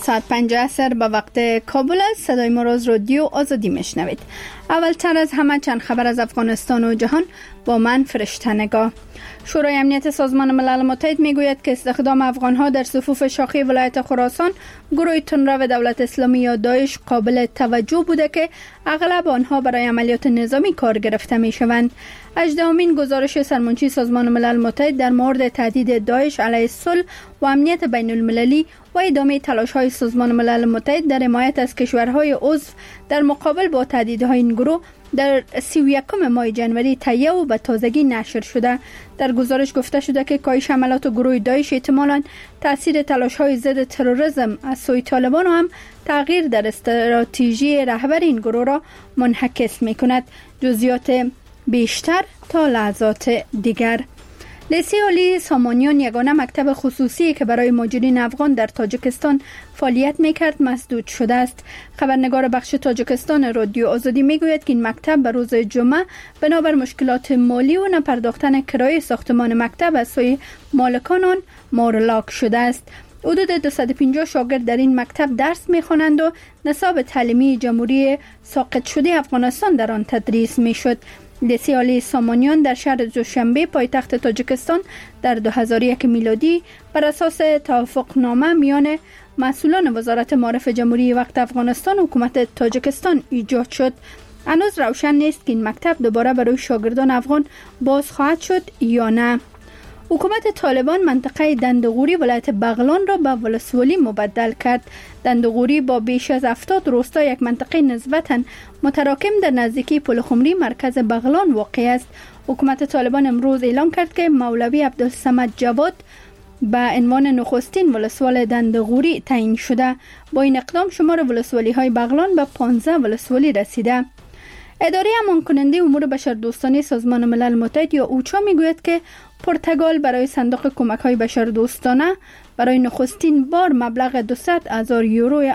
ساعت 5 عصر به وقت کابل است. صدای ما را از رادیو آزادی میشنوید. اولتر از همه چند خبر از افغانستان و جهان با من فرشته نگاه. شورای امنیت سازمان ملل متحد میگوید که استخدام افغانها در صفوف شاخی ولایت خراسان گروه تندرو دولت اسلامی یا داعش قابل توجه بوده که اغلب آنها برای عملیات نظامی کار گرفته میشوند. 18مین گزارش سرمنشی سازمان ملل متحد در مورد تهدید داعش علیه صلح و امنیت بین المللی و ادامه تلاش‌های سازمان ملل متحد در حمایت از کشورهای عضو در مقابل با تهدیدهای این گروه در 31 ماه جنوری تهیه و به تازگی نشر شده. در گزارش گفته شده که کاهش حملات گروه داعش احتمالاً تاثیر تلاش‌های ضد تروریسم از سوی طالبان و هم تغییر در استراتژی رهبر این گروه را منعکس می‌کند. جزئیات بیشتر تا لحظات دیگر. لیسه علی سامانیان یگانه مکتب خصوصی که برای مهاجرین افغان در تاجیکستان فعالیت میکرد مسدود شده است. خبرنگار بخش تاجیکستان رادیو آزادی میگوید که این مکتب به روز جمعه بنابر مشکلات مالی و نپرداختن کرایه ساختمان مکتب از سوی مالکان آن مورلاک شده است. حدود 250 شاگرد در این مکتب درس میخوانند و نصاب تعلیمی جمهوری ساقط شده افغانستان در آن تدریس میشد. لیسه علی سامانیان در شهر دوشنبه پایتخت تاجیکستان در 2001 میلادی بر اساس توافقنامه میان مسئولان وزارت معارف جمهوری وقت افغانستان و حکومت تاجیکستان ایجاد شد. هنوز روشن نیست که این مکتب دوباره برای شاگردان افغان باز خواهد شد یا نه. حکومت طالبان منطقه دندغوری ولایت بغلان را به ولسوالی مبدل کرد. دندغوری با بیش از 70 روستا یک منطقه نسبتاً متراکم در نزدیکی پلخمری مرکز بغلان واقع است. حکومت طالبان امروز اعلام کرد که مولوی عبدالصمد جواد به عنوان نخستین ولسوال دندغوری تعیین شده. با این اقدام شمار ولسوالی های بغلان به 15 ولسوالی رسیده. اداره امان کننده امور بشردوستانه سازمان ملل متحد یا اوچا میگوید که پرتغال برای صندوق کمک های بشردوستانه برای نخستین بار مبلغ 200,000 یورو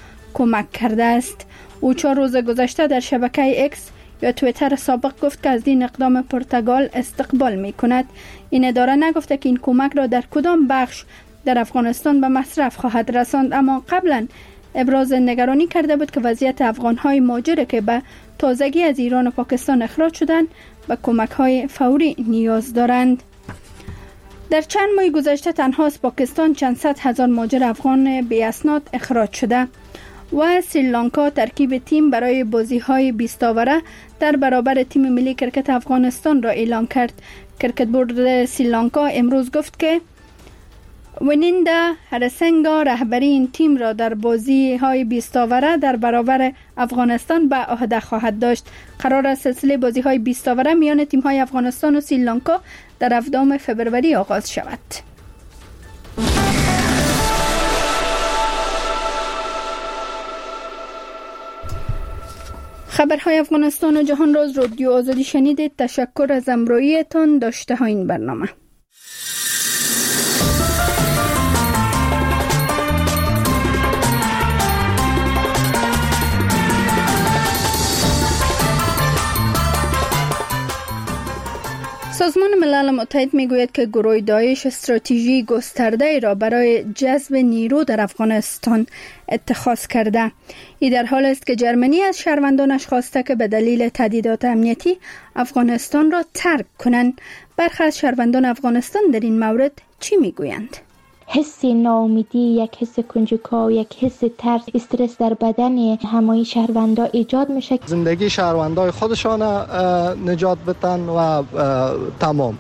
کمک کرده است. اوچا روز گذشته در شبکه اکس یا توییتر سابق گفت که از این اقدام پرتغال استقبال می کند. این اداره نگفته که این کمک را در کدام بخش در افغانستان به مصرف خواهد رساند، اما قبلا ابراز نگرانی کرده بود که وضعیت افغان‌های مهاجر که به تازگی از ایران و پاکستان اخراج شدند به کمک‌های فوری نیاز دارند. در چند ماه گذشته تنها از پاکستان چند صد هزار مهاجر افغان بی اسناد اخراج شده و سریلانکا ترکیب تیم برای بازی‌های 20 آوره در برابر تیم ملی کرکت افغانستان را اعلام کرد. کرکت بورد سریلانکا امروز گفت که وینیندا هرسنگا رهبری این تیم را در بازی‌های 20 آوره در برابر افغانستان به عهده خواهد داشت. قرار است سلسله بازی‌های 20 آوره میان تیم‌های افغانستان و سریلانکا در 7 فوریه آغاز شود. خبرهای افغانستان و جهان را از رادیو آزادی شنیدید. تشکر از همراهیتان. داشته ها این برنامه. سازمان ملل متحد میگوید که گروه داعش استراتژی گسترده را برای جذب نیرو در افغانستان اتخاذ کرده. این در حال است که جرمنی از شهروندانش خواسته که به دلیل تهدیدات امنیتی افغانستان را ترک کنند. برخی از شهروندان افغانستان در این مورد چی میگویند؟ حس ناامیدی، یک حس کنجکاو، یک حس ترس، استرس در بدن همه شهروندا ایجاد میشه. زندگی شهروندای خودشان نجات بدن و تمام.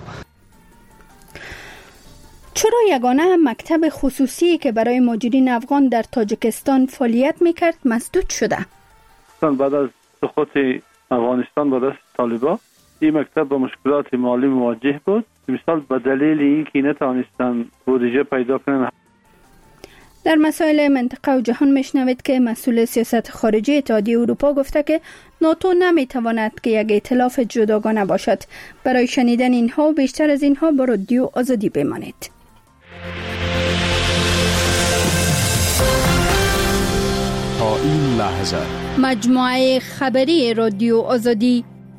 چرا یگانه مکتب خصوصی که برای مهاجرین افغان در تاجیکستان فعالیت میکرد مسدود شده؟ بعد از سقوط افغانستان با دست طالبان این مکتب با مشکلات مالی مواجه بود. مثال به دلیل اینکه نتوانستند بودجه پیدا کنند. در مسائل منطقه و جهان میشنوید که مسئول سیاست خارجی اتحادیه اروپا گفته که ناتو نمیتواند که یک ائتلاف جداگانه باشد. برای شنیدن اینها و بیشتر از اینها با رادیو آزادی بمانید. تا این لحظه مجموعه خبری رادیو آزادی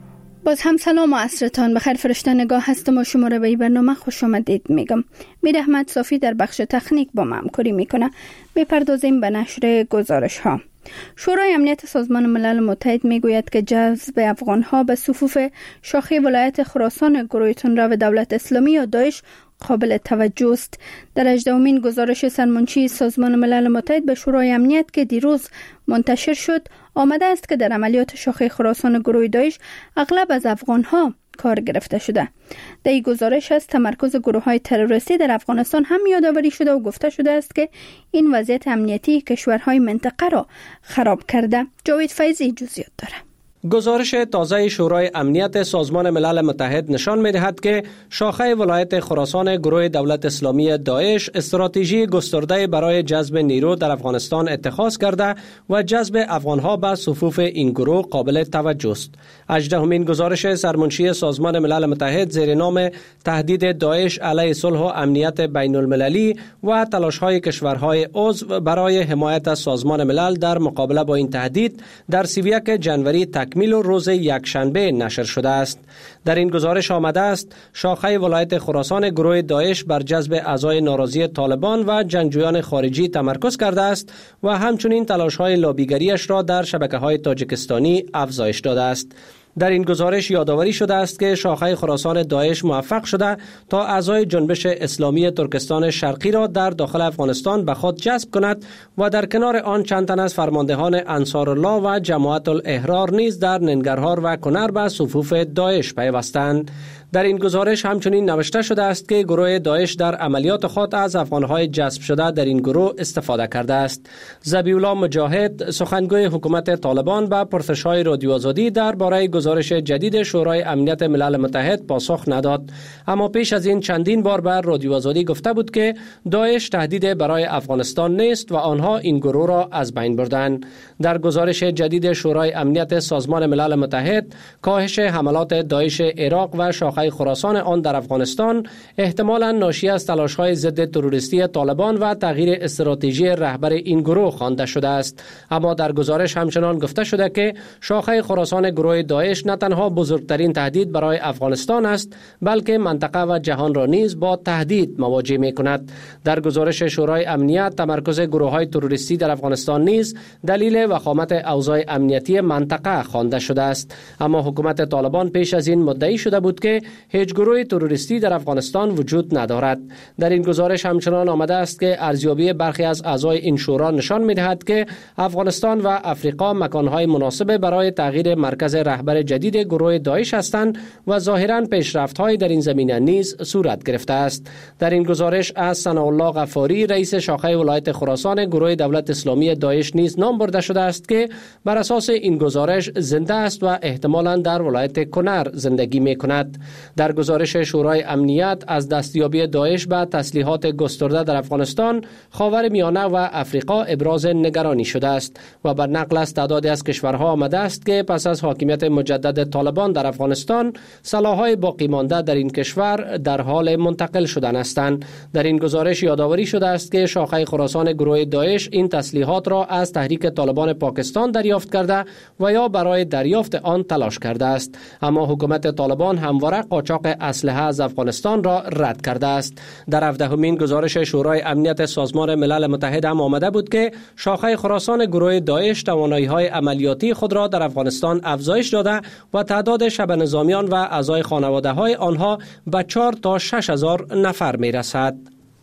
باز هم سلام و عصرتان بخیر. فرشته نگاه هستم و شما را به این برنامه خوش آمدید میگم. میر احمد صافی در بخش تکنیک با ما همکاری میکنه. بپردازیم به نشر گزارش ها. شورای امنیت سازمان ملل متحد میگوید که جذب افغان ها به صفوف شاخه ولایت خراسان گروه تندرو دولت اسلامی یا داعش قابل توجه است. در 18مین گزارش سرمنشی سازمان ملل متحد به شورای امنیت که دیروز منتشر شد آمده است که در عملیات شاخه خراسان گروه داعش اغلب از افغان ها کار گرفته شده. در این گزارش از تمرکز گروه های تروریستی در افغانستان هم یادآوری شده و گفته شده است که این وضعیت امنیتی کشورهای منطقه را خراب کرده. جاوید فیضی جزئیات داره. گزارش تازه شورای امنیت سازمان ملل متحد نشان می‌دهد که شاخه ولایت خراسان گروه دولت اسلامی داعش استراتژی گسترده برای جذب نیرو در افغانستان اتخاذ کرده و جذب افغان‌ها به صفوف این گروه قابل توجه است. 18مین گزارش سرمنشی سازمان ملل متحد زیر نام تهدید داعش علیه صلح و امنیت بین المللی و تلاش‌های کشورهای عضو برای حمایت از سازمان ملل در مقابله با این تهدید در 31 جنوری تکمیل روز یکشنبه نشر شده است. در این گزارش آمده است شاخه ولایت خراسان گروه داعش بر جذب اعضای ناراضی طالبان و جنگجویان خارجی تمرکز کرده است و همچنین تلاش‌های لابیگریش را در شبکه‌های تاجیکستانی افزایش داده است. در این گزارش یادآوری شده است که شاخه خراسان داعش موفق شده تا اعضای جنبش اسلامی ترکستان شرقی را در داخل افغانستان به خود جذب کند و در کنار آن چند تن از فرماندهان انصارالله و جماعت الاحرار نیز در ننگرهار و کنر به صفوف داعش پیوستند. در این گزارش همچنین نوشته شده است که گروه داعش در عملیات خود از افغان‌های جذب شده در این گروه استفاده کرده است. ذبیح‌الله مجاهد سخنگوی حکومت طالبان به پرسش‌های رادیو آزادی درباره گزارش جدید شورای امنیت ملل متحد پاسخ نداد، اما پیش از این چندین بار به رادیو آزادی گفته بود که داعش تهدید برای افغانستان نیست و آنها این گروه را از بین بردند. در گزارش جدید شورای امنیت سازمان ملل متحد کاهش حملات داعش عراق و شاخه خراسان آن در افغانستان احتمالاً ناشی از تلاش‌های ضد تروریستی طالبان و تغییر استراتژی رهبر این گروه خوانده شده است. اما در گزارش همچنان گفته شده که شاخه خراسان گروه داعش نه تنها بزرگترین تهدید برای افغانستان است بلکه منطقه و جهان را نیز با تهدید مواجه می‌کند. در گزارش شورای امنیت تمرکز گروه‌های تروریستی در افغانستان نیز دلیل وخامت اوضاع امنیتی منطقه خوانده شده است. اما حکومت طالبان پیش از این مدعی شده بود که هیچ گروه تروریستی در افغانستان وجود ندارد. در این گزارش همچنان آمده است که ارزیابی برخی از اعضای این شورا نشان می‌دهد که افغانستان و افریقا مکان‌های مناسب برای تغییر مرکز رهبر جدید گروه داعش هستند و ظاهراً پیشرفت‌های در این زمینه نیز صورت گرفته است. در این گزارش از ثناءالله غفاری رئیس شاخه ولایت خراسان گروه دولت اسلامی داعش نیز نام برده شده است که بر اساس این گزارش زنده است و احتمالاً در ولایت کنر زندگی می‌کند. در گزارش شورای امنیت از دستیابی داعش به تسلیحات گسترده در افغانستان، خاورمیانه و افریقا ابراز نگرانی شده است و بر نقل از تعدادی از کشورها آمده است که پس از حاکمیت مجدد طالبان در افغانستان سلاح‌های باقی مانده در این کشور در حال منتقل شدن هستند. در این گزارش یادآوری شده است که شاخه خراسان گروه داعش این تسلیحات را از تحریک طالبان پاکستان دریافت کرده و یا برای دریافت آن تلاش کرده است، اما حکومت طالبان همواره قاچاق اسلحه از افغانستان را رد کرده است. در 17مین گزارش شورای امنیت سازمان ملل متحد هم آمده بود که شاخه خراسان گروه داعش توانایی‌های عملیاتی خود را در افغانستان افزایش داده و تعداد شبه نظامیان و اعضای خانواده‌های آنها به 4 تا 6,000 نفر می‌رسد.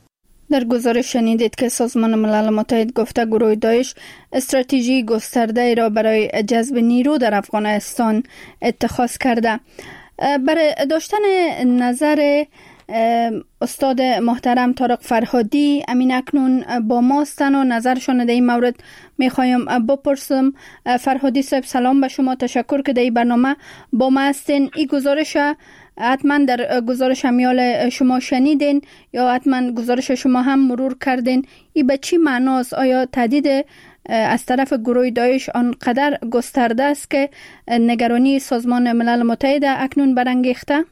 در گزارش شنیدید که سازمان ملل متحد گفته گروه داعش استراتژی گسترده را برای جذب نیرو در افغانستان اتخاذ کرده. برای داشتن نظر استاد محترم طارق فرهادی امین اکنون با ما هستند و نظرشان در این مورد میخوایم بپرسم. فرهادی صاحب سلام به شما، تشکر که در این برنامه با ما هستین. این گزارش حتما در گزارش همیال شما شنیدین یا حتما گزارش شما هم مرور کردین. این به چی معناست؟ آیا تهدید از طرف گروه داعش آنقدر گسترده است که نگرانی سازمان ملل متحد اکنون برانگیخته؟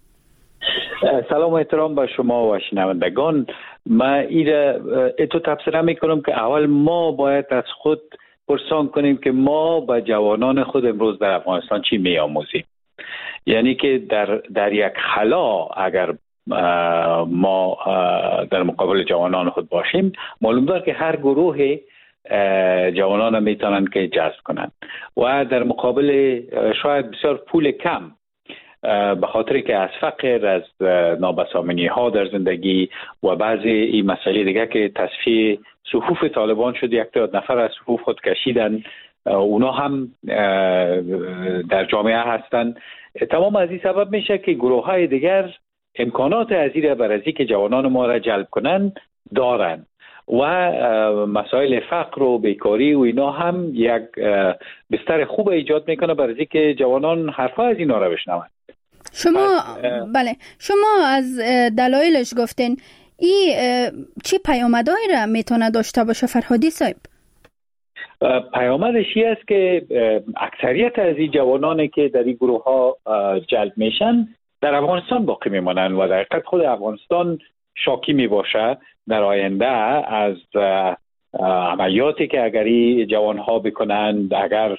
سلام و احترام به شما و شنوندگان. من ایتو تبصره میکنم که اول ما باید از خود پرسان کنیم که ما به جوانان خود امروز در افغانستان چی میآموزیم. یعنی که در یک خلا اگر ما در مقابل جوانان خود باشیم، معلوم دار که هر گروه جوانان میتونن که جذب کنن و در مقابل شاید بسیار پول کم، به خاطر که از فقر، از نابسامانی ها در زندگی و بعضی این مسئله دیگه که تصفیه صفوف طالبان شد، یک نفر از صفوف خود کشیدن، اونا هم در جامعه هستن. تمام از این سبب میشه که گروه های دیگر امکانات ازیره برای که جوانان ما را جلب کنن دارن و مسائل فقر و بیکاری و اینا هم یک بستر خوب ایجاد میکنه برای که جوانان حرفا از اینا را بشنون. شما از دلایلش گفتین، این چی پیامدهایی را میتونه داشته باشه فرهادی صاحب؟ پیامدش این است که اکثریت از این جوانانی که در این گروه ها جلب میشن در افغانستان باقی میمانن و در حقیقت خود افغانستان شاکی میباشه در آینده از عملیاتی که اگر این جوان ها بکنند، اگر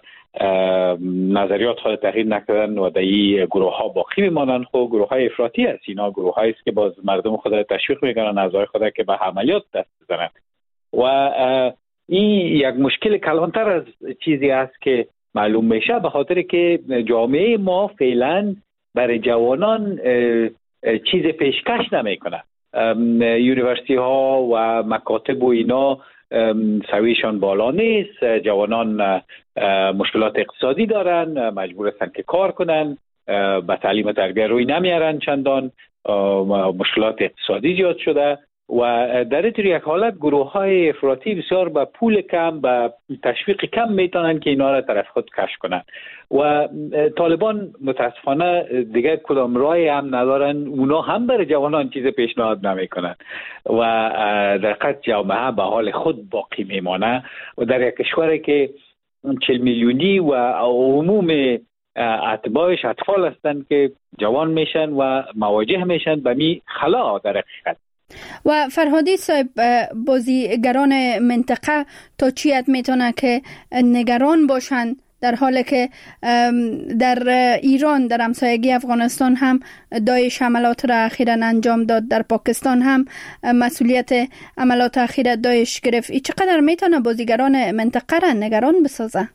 نظریات خود تغییر نکردن و در این گروه ها باقی میمانند. خب گروه های افراطی هست، اینا گروه هایی است که باز مردم خود را تشویق میکنن، اعضای خود که به عملیات دست بزنند و این یک مشکل کلانتر از چیزی است که معلوم میشه، به خاطر که جامعه ما فعلا برای جوانان چیز پیشکش نمیکنه. یونیورسیتی ها و مکاتب و اینا سویشان بالا نیست، جوانان مشکلات اقتصادی دارن، مجبور هستن که کار کنن، به تعلیم و تربیه روی نمیارن، چندان مشکلات اقتصادی زیاد شده و در این یک حالت گروه های افراطی بسیار با پول کم، با تشویق کم میتونن که اینا را طرف خود کش کنن و طالبان متاسفانه دیگه کدام راهی هم ندارن، اونا هم برای جوانان چیز پیشنهاد نمیکنن و در حقیقت جامعه به حال خود باقی میمانه و در یک کشوری که 40 میلیونی و عموم اتباعش اطفال هستند که جوان میشن و مواجه میشن به می خلا در حقیقت. و فرهادی صاحب، بازیگران منطقه تا چی حد میتونه که نگران باشند در حالی که در ایران، در همسایگی افغانستان هم داعش عملات را اخیراً انجام داد، در پاکستان هم مسئولیت عملات اخیر داعش گرفت، این چقدر میتونه بازیگران منطقه را نگران بسازه؟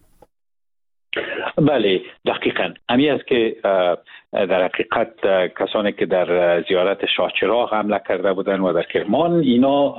بله دقیقاً همین است که در حقیقت کسانی که در زیارت شاه چراغ حمله کرده بودن و در کرمان، اینا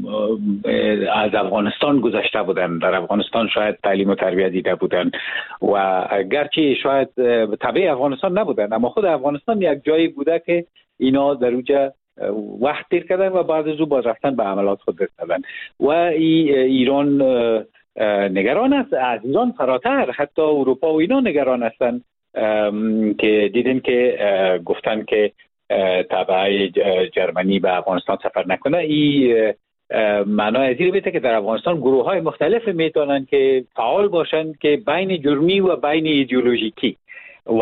از افغانستان گذشته بودن، در افغانستان شاید تعلیم و تربیت دیده بودن و گرچه شاید تبع افغانستان نبودن، اما خود افغانستان یک جایی بوده که اینا در اونجا وقت تیر کردن و بعد از او باز رفتن به عملات خود رسیدن و ایران نگران است. از ایران فراتر حتی اروپا و اینا نگران هستند که دیدن که گفتن که تبع جرمنی به افغانستان سفر نکنه. این معنای از این بیته که در افغانستان گروه های مختلف میتونن که فعال باشن که بین جرمی و بین ایدئولوژیکی و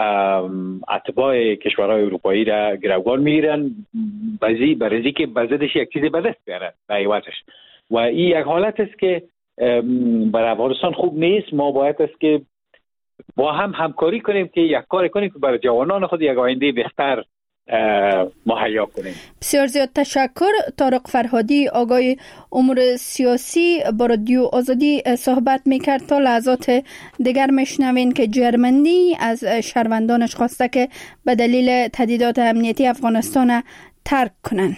اتباع کشورهای اروپایی را گروگان میگیرن برای که بزدش یک چیز به دست بیارن به عوضش و این یک حالت است که برای افغانستان خوب نیست. ما باید است که با هم همکاری کنیم که یک کار کنیم که برای جوانان خود یک آینده بهتر مهیا کنیم. بسیار زیاد تشکر. طارق فرهادی، آقای امور سیاسی، با رادیو آزادی صحبت میکرد. تا لحظات دیگر میشنوین که جرمنی از شهروندانش خواسته که به دلیل تهدیدات امنیتی افغانستان ترک کنند.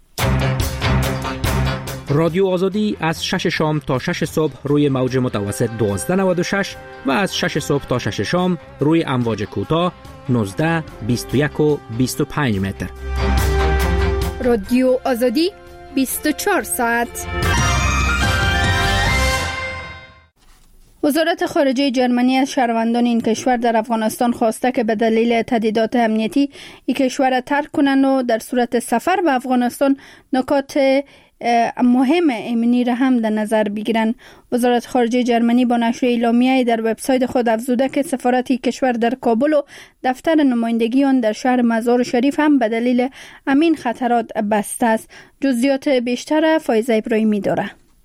رادیو آزادی از 6 شام تا 6 صبح روی موج متوسط 1296 و از 6 صبح تا 6 شام روی امواج کوتاه 19، 21 و 25 متر. رادیو آزادی 24 ساعت. وزارت خارجه جرمنی از شهروندان این کشور در افغانستان خواسته که به دلیل تهدیدات امنیتی این کشور را ترک کنند و در صورت سفر به افغانستان نکات مهم امنی را هم در نظر بگیرند. وزارت خارجه جرمنی با نشر اعلامیه‌ای در وبسایت خود افزوده که سفارت کشور در کابل و دفتر نمایندگی آن در شهر مزار شریف هم به دلیل امین خطرات بسته است. جزئیات بیشتر فایزه ابراهیمی داره.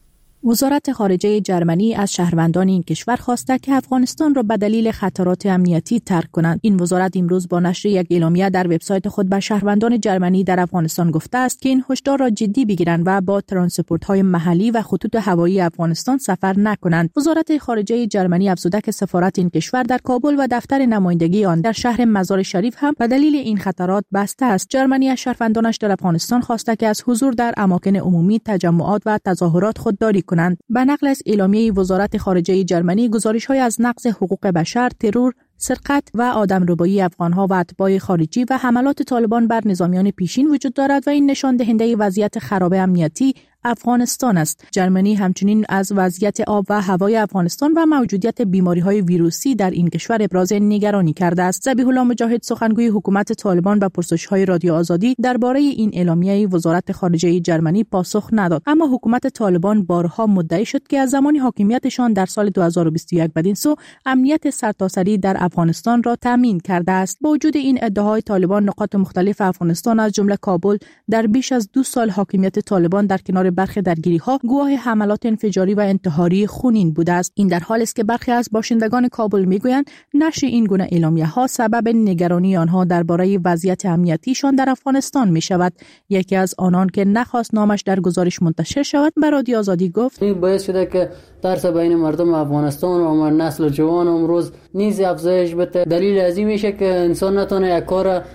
وزارت خارجه جرمنی از شهروندان این کشور خواسته که افغانستان را به دلیل خطرات امنیتی ترک کنند. این وزارت امروز با نشر یک اعلامیه در وبسایت خود به شهروندان جرمنی در افغانستان گفته است که این هشدار را جدی بگیرند و با ترانسپورت‌های محلی و خطوط هوایی افغانستان سفر نکنند. وزارت خارجه جرمنی افزوده که سفارت این کشور در کابل و دفتر نمایندگی آن در شهر مزار شریف هم به دلیل این خطرات بسته است. جرمنی از شهروندانش در افغانستان خواسته که از حضور در اماکن عمومی، تجمعات و تظاهرات خودداری کنند. به نقل از اعلامیه وزارت خارجه جرمنی، گزارش‌های از نقض حقوق بشر، ترور، سرقت و آدمربایی افغان‌ها و اتباع خارجی و حملات طالبان بر نظامیان پیشین وجود دارد و این نشان دهنده وضعیت خراب امنیتی افغانستان است. جرمنی همچنین از وضعیت آب و هوای افغانستان و موجودیت بیماری‌های ویروسی در این کشور ابراز نگرانی کرده است. ذبیح الله مجاهد، سخنگوی حکومت طالبان، به پرسش‌های رادیو آزادی درباره این اعلامیه وزارت خارجه جرمنی پاسخ نداد، اما حکومت طالبان بارها مدعی شد که از زمان حاکمیتشان در سال 2021 بدین سو امنیت سرتاسری در افغانستان را تامین کرده است. با وجود این ادعاهای طالبان، نقاط مختلف افغانستان از جمله کابل در بیش از 2 سال حاکمیت طالبان در کنار برخی درگیری‌ها گواه حملات انفجاری و انتحاری خونین بوده است. این در حالی است که برخی از باشندگان کابل میگویند نشر این گونه اعلامیه‌ها سبب نگرانی آنها درباره وضعیت امنیتیشان در افغانستان می‌شود. یکی از آنان که نخواست نامش در گزارش منتشر شود به رادیو آزادی گفت: این باعث شده که ترس بین مردم افغانستان و نسل جوان امروز نیز افزایش بده. دلیل از این میشه که انسان نتونه یک کار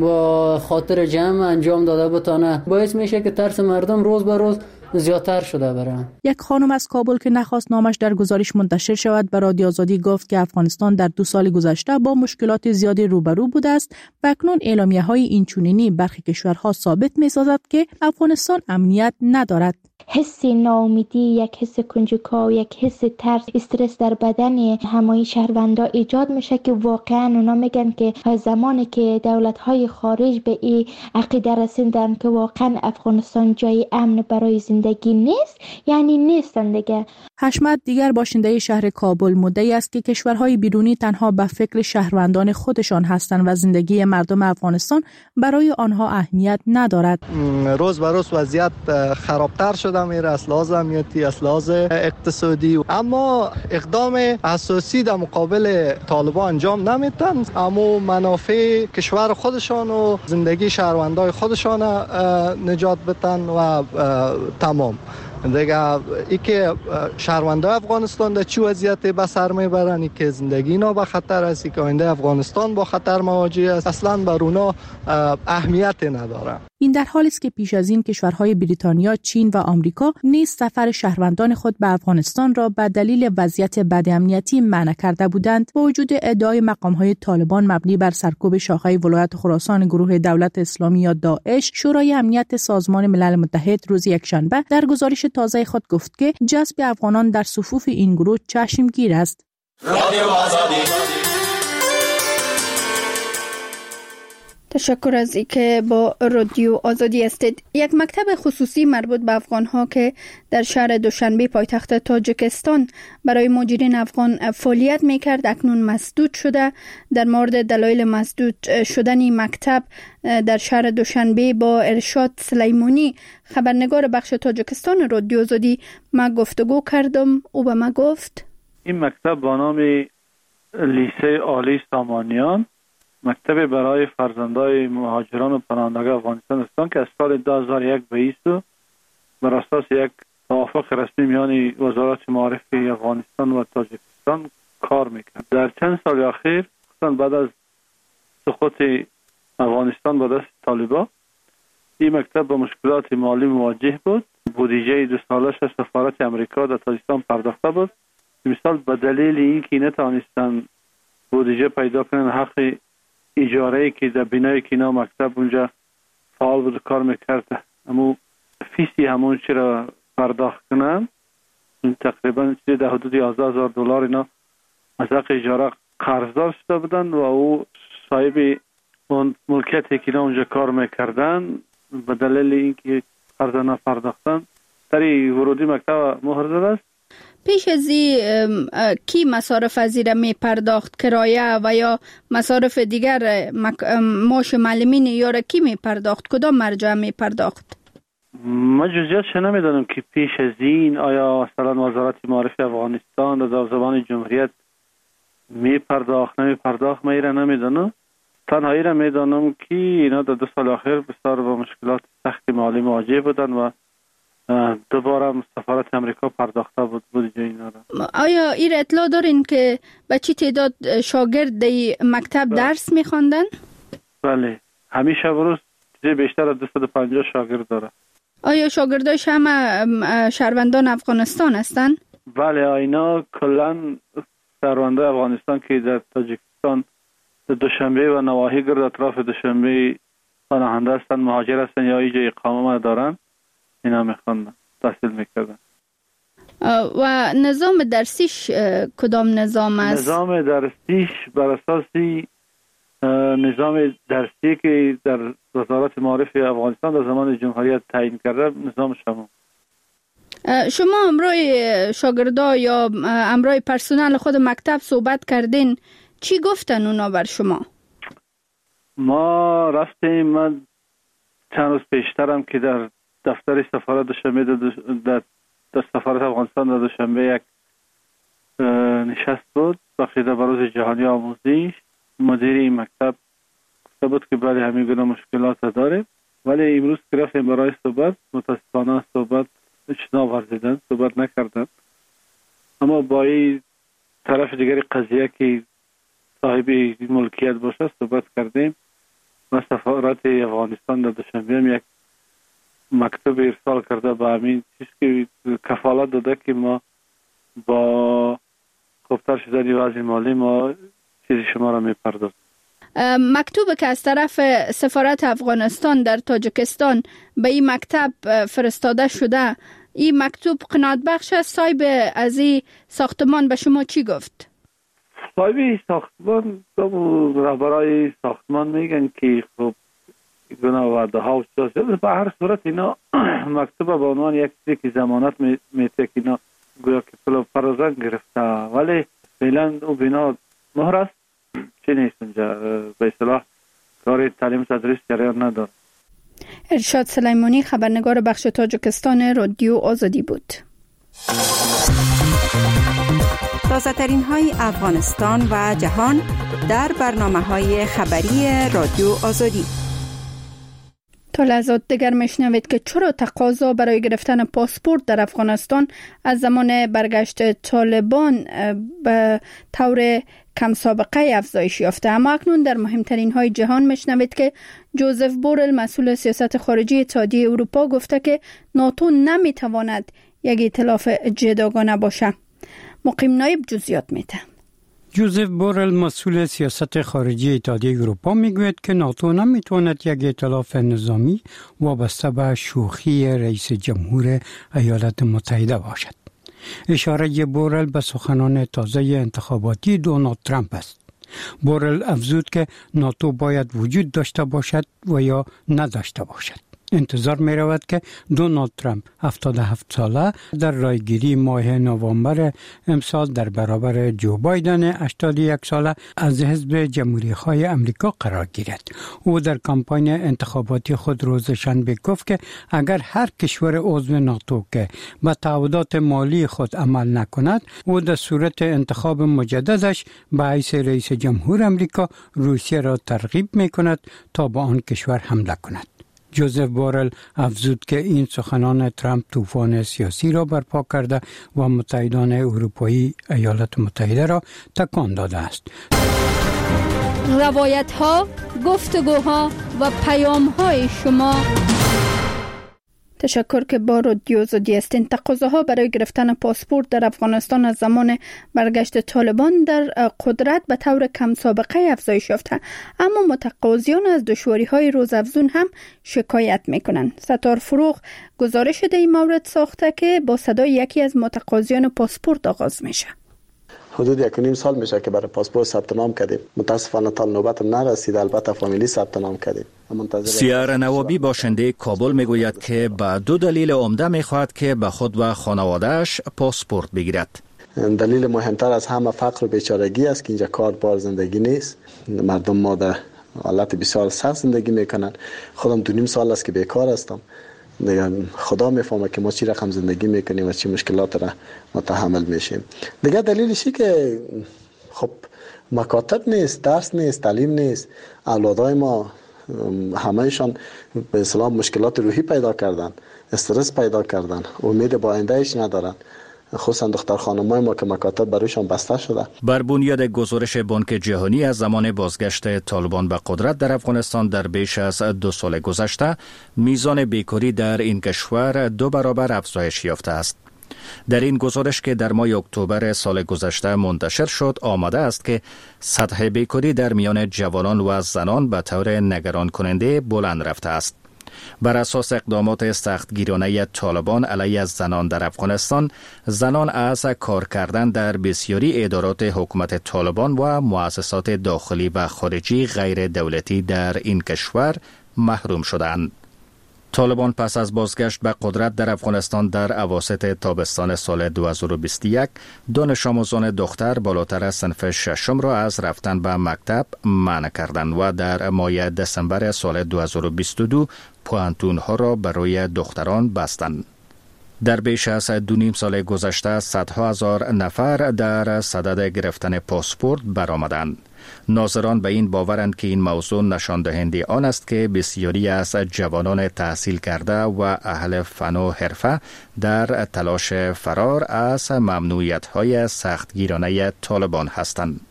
با خاطر جمع انجام داده بتونه، باعث میشه که ترس مردم روز به روز زیادتر شده بره. یک خانم از کابل که نخواست نامش در گزارش منتشر شود به رادیو آزادی گفت که افغانستان در 2 سال گذشته با مشکلات زیادی روبرو بوده است و اکنون اعلامیه‌های اینچنینی برخی کشورها ثابت می‌سازد که افغانستان امنیت ندارد. حس ناامیدی، یک حس کنجکاو، یک حس ترس، استرس در بدن همه شهروندا ایجاد میشه که واقعا اونا میگن که زمانی که دولت‌های خارج به این عقیده رسیدن که واقعا افغانستان جای امن برای زندگی نیست، یعنی نیستن دیگه. حشمت، دیگر باشنده شهر کابل، مدعی است که کشورهای بیرونی تنها به فکر شهروندان خودشان هستند و زندگی مردم افغانستان برای آنها اهمیت ندارد. روز به روز وضعیت خرابتر شده میره، از لحاظ امنیتی، از لحاظ اقتصادی، اما اقدام اساسی در مقابل طالبان انجام نمیدن. اما منافع کشور خودشان و زندگی شهروندای خودشان نجات بدن و تمام. دیگه ای که شهروندان افغانستان در چه وضعیتی به سر میبرن، ای که زندگی اینا به خطر است، ای که آینده افغانستان با خطر مواجه است، اصلا بر اونا اهمیت نداره. این در حالی است که پیش از این کشورهای بریتانیا، چین و آمریکا نیز سفر شهروندان خود به افغانستان را به دلیل وضعیت بد امنیتی منع کرده بودند. با وجود ادعای مقام‌های طالبان مبنی بر سرکوب شاخه ولایت خراسان گروه دولت اسلامی یا داعش، شورای امنیت سازمان ملل متحد روز یکشنبه در گزارش تازه خود گفت که جذب افغانان در صفوف این گروه چشمگیر است. تشکر از اینکه با رادیو آزادی هستید. یک مکتب خصوصی مربوط به افغان‌ها که در شهر دوشنبه پایتخت تاجیکستان برای مهاجرین افغان فعالیت می‌کرد اکنون مسدود شده. در مورد دلایل مسدود شدن این مکتب در شهر دوشنبه با ارشاد سلیمانی، خبرنگار بخش تاجیکستان رادیو آزادی، ما گفتگو کردم. او به ما گفت این مکتب با نام لیسه عالی سامانیان، مکتب برای فرزندای مهاجران و پناهندگان افغانستان است که از سال 2001 به ایسو بر اساس یک توافق رسمی میان وزارت معارفه افغانستان و تاجیکستان کار میکرد. در چند سال اخیر، خصوصا بعد از سقوط افغانستان به دست طالبان، این مکتب با مشکلات مالی مواجه بود. بودجه 2 سالش از سفارت امریکا در تاجیکستان پرداخته بود. مثال به دلیل اینکه نتوانستن بودجه پیدا کنن، حق اجاره که در بینای کینا مکتب اونجا فعال بود کار میکرد، اما فیسی همون چی را پرداخت کنن، این تقریبا در حدود $11,000 اینا از حق اجاره قرضدار شده بودن و او صاحب اون ملکیتی که اونجا کار میکردن به دلیل اینکه قرض نپرداختن در ورودی مکتب مهر زده است. پیش از کی مصارف از این می پرداخت؟ کرایه و یا مصارف دیگر، معاش معلمین یا کی می پرداخت؟ کدام مرجع می پرداخت؟ ما جزئیاتش نمیدونم که پیش از این آیا مثلا وزارت معارف افغانستان در زمان جمهوریت می پرداخت نمی پرداخت، ما ایره نمیدونم. تنها ایره میدونم که اینا در 2 سال اخیر بسیار با مشکلات سخت مالی مواجه بودن و دوباره سفارت امریکا پرداخته بود جای اینا را. آیا ایر اطلاع دارین که به چی تعداد شاگرد در مکتب درس میخواندن؟ بله، همیشه بروز بیشتر از 250 شاگرد داره. آیا شاگرداش همه شهروندان افغانستان هستن؟ بله، اینا کلن شهروندان افغانستان که در تاجیکستان دوشنبه و نواحی گرد اطراف دوشنبه پناهنده هستن، مهاجر هستن یا اینجا اقامه دارن، اینا میخوندن، تحصیل میکردن. و نظام درسیش کدام نظام است؟ نظام درسیش بر اساسی نظام درسی که در وزارت معارف افغانستان در زمان جمهوریت تعیین کرده نظام شما امروز شاگردا یا امروز پرسنل خود مکتب صحبت کردین، چی گفتن اونا بر شما؟ ما رفتیم، من چند روز پیشترم که در دفتر سفارت دوشنبه در سفارت افغانستان در دوشنبه یک نشست بود بخشیده بر روز جهانی آموزش. مدیر این مکتب گفته بود که بله همین گونه مشکلات داره، ولی امروز که رفتیم برای صحبت متاسفانه صحبت ناورزیدن، صحبت نکردن. اما با این طرف دیگری قضیه که صاحب ملکیت باشه صحبت کردیم و سفارت افغانستان در دوشنبه هم یک مکتوب ارسال کرده به همین چیز که کفالت داده که ما با خوبتر شدن وضع مالی ما چیزی شما را میپردازیم. مکتوب که از طرف سفارت افغانستان در تاجیکستان به این مکتب فرستاده شده، این مکتوب قناعت بخش است؟ صاحب از این ساختمان به شما چی گفت؟ صاحب ساختمان رهبرای ساختمان میگن که خب گناه وعده ها و چیزی، به هر صورت اینا مکتوب به عنوان یک چیزی که ضمانت میته که اینا گویا که پلو پرازن گرفته، ولی فعلا او بنا مهر است، چی نیست اونجا به اصطلاح کار تعلیم تدریس جریان نداره. ارشاد سلیمانی، خبرنگار بخش تاجیکستان رادیو آزادی بود. تازه ترین های افغانستان و جهان در برنامه های خبری رادیو آزادی. تا لحظات دیگر میشنوید که چرا تقاضا برای گرفتن پاسپورت در افغانستان از زمان برگشت طالبان به طور کم سابقه افزایش یافته. اما اکنون در مهمترین های جهان میشنوید که جوزف بورل، مسئول سیاست خارجی اتحادیه اروپا، گفته که ناتو نمیتواند یک ائتلاف جداگانه باشه. مقیم نایب جزئیات میده. جوزف بورل، مسئول سیاست خارجی اتحادیه اروپا، میگوید که ناتو نمیتواند یک ائتلاف نظامی وابسته به شوخی رئیس جمهور ایالات متحده باشد. اشاره بورل به سخنان تازه انتخاباتی دونالد ترامپ است. بورل افزود که ناتو باید وجود داشته باشد و یا نداشته باشد. انتظار می رود که دونالد ترامپ 77 ساله در رایگیری ماه نوامبر امسال در برابر جو بایدن 81 ساله از حزب جمهوری‌خواه امریکا قرار گیرد. او در کمپاین انتخاباتی خود روز شنبه گفت که اگر هر کشور عضو ناتو که به تعهدات مالی خود عمل نکند، او در صورت انتخاب مجددش به حیث رئیس جمهور امریکا روسیه را ترغیب می کند تا به آن کشور حمله کند. جوزف بورل افزود که این سخنان ترامپ طوفان سیاسی را برپا کرده و متحدان اروپایی ایالات متحده را تکان داده است. روایت ها، گفتگوها و پیام های شما. تشکر که با رادیو آزادی هستین. تقاضاها برای گرفتن پاسپورت در افغانستان از زمان برگشت طالبان در قدرت به طور کم سابقه افزایش یافته، اما متقاضیان از دشواری‌های روزافزون هم شکایت می‌کنند. ستار فروغ گزارش در این مورد ساخته که با صدای یکی از متقاضیان پاسپورت آغاز میشه. حدود 1.5 سال میشه که برای پاسپورت ثبت نام کردیم. متاسفانه تا نوبت نرسید. البته فامیلی ثبت نام کردیم. سیار نوابی باشنده کابل میگوید که به 2 دلیل عمده میخواهد که به خود و خانوادهش پاسپورت بگیرد. دلیل مهمتر از همه فقر و بیچارگی است که اینجا کار بار زندگی نیست. مردم ما در حالت بسیار سخت زندگی میکنن. خودم 2.5 سال است که بیکار هستم. دیگه خدا میفهمه که ما چی رقم زندگی میکنیم و چی مشکلات را متحمل میشیم. دیگه دلیلشی که خب مکاتب نیست، درس نیست، تعلیم نیست. اولادای ما همهشان به اصطلاح مشکلات روحی پیدا کردن، استرس پیدا کردن، امید با آیندهش ندارن، خصوصا دختر خانمای ما که مکاتب برایشان بسته شده. بر بنیاد گزارش بانک جهانی از زمان بازگشت طالبان به قدرت در افغانستان در بیش از 2 سال گذشته، میزان بیکاری در این کشور 2 برابر افزایش یافته است. در این گزارش که در ماه اکتبر سال گذشته منتشر شد آمده است که سطح بیکاری در میان جوانان و زنان به طور نگران کننده بلند رفته است. بر اساس اقدامات سختگیرانه طالبان علیه زنان در افغانستان، زنان از کار کردن در بسیاری ادارات حکومت طالبان و مؤسسات داخلی و خارجی غیر دولتی در این کشور محروم شدند. طالبان پس از بازگشت به قدرت در افغانستان در اواسط تابستان سال 2021 دانش آموزان دختر بالاتر از صنف ششم را از رفتن به مکتب منع کردند و در ماه دسامبر سال 2022 پوانتون ها را برای دختران بستند. در بیش از 2.5 سال گذشته صدها هزار نفر در صدد گرفتن پاسپورت برآمدند. ناظران به این باورند که این موضوع نشان دهنده آن است که بسیاری از جوانان تحصیل کرده و اهل فن و حرفه در تلاش فرار از ممنوعیت‌های سختگیرانه طالبان هستند.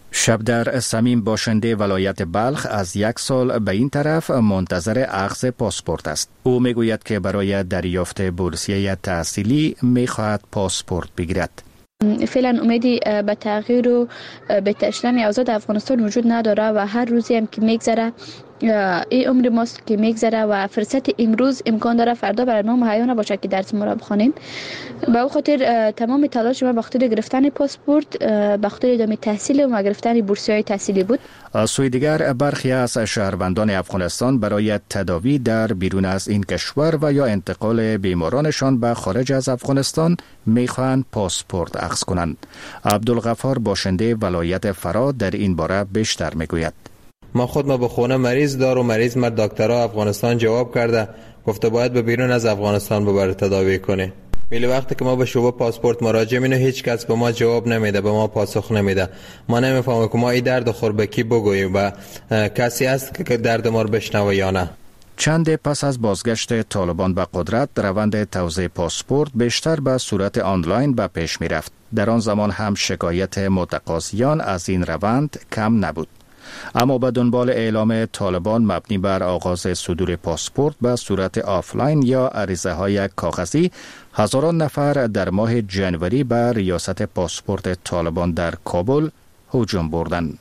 شبدر صمیم باشنده ولایت بلخ از 1 سال به این طرف منتظر اخذ پاسپورت است. او میگوید که برای دریافت بورسیه تحصیلی میخواهد پاسپورت بگیرد. فعلا امیدی به تغییر و به تشدید اوضاع افغانستان وجود نداره و هر روزی هم که میگذره این عمر ماست که میگذره و فرصت امروز امکان داره فردا برای ما مهیا نباشه که درس ما را بخوانیم. به او خاطر تمام تلاش ما به خاطر گرفتن پاسپورت، به خاطر ادامه تحصیل و گرفتن بورسیه‌های تحصیلی بود. از سوی دیگر برخی از شهروندان افغانستان برای تداوی در بیرون از این کشور و یا انتقال بیمارانشان به خارج از افغانستان میخواهند پاسپورت اخذ کنند. عبدالغفار باشنده ولایت فرا در این باره بیشتر میگوید. ما خود به خونه مریض دار و مریض مرد دکترها افغانستان جواب کرده گفته باید به بیرون از افغانستان ببره تداوی کنه. ولی وقتی که ما به شعبه پاسپورت مراجعه می‌کنیم هیچ کس به ما جواب نمیده، به ما پاسخ نمیده. ما نمیفهمیم که ما این درد خور به کی بگوییم و کسی هست که درد ما رو بشنوه یا نه. چند پس از بازگشت طالبان به قدرت، روند توزیع پاسپورت بیشتر به صورت آنلاین به پیش می‌رفت. در آن زمان هم شکایت متقاضیان از این روند کم نبود. اما به دنبال اعلام طالبان مبنی بر آغاز صدور پاسپورت به صورت آفلاین یا عریضه های کاغذی، هزاران نفر در ماه جنوری به ریاست پاسپورت طالبان در کابل هجوم بردند.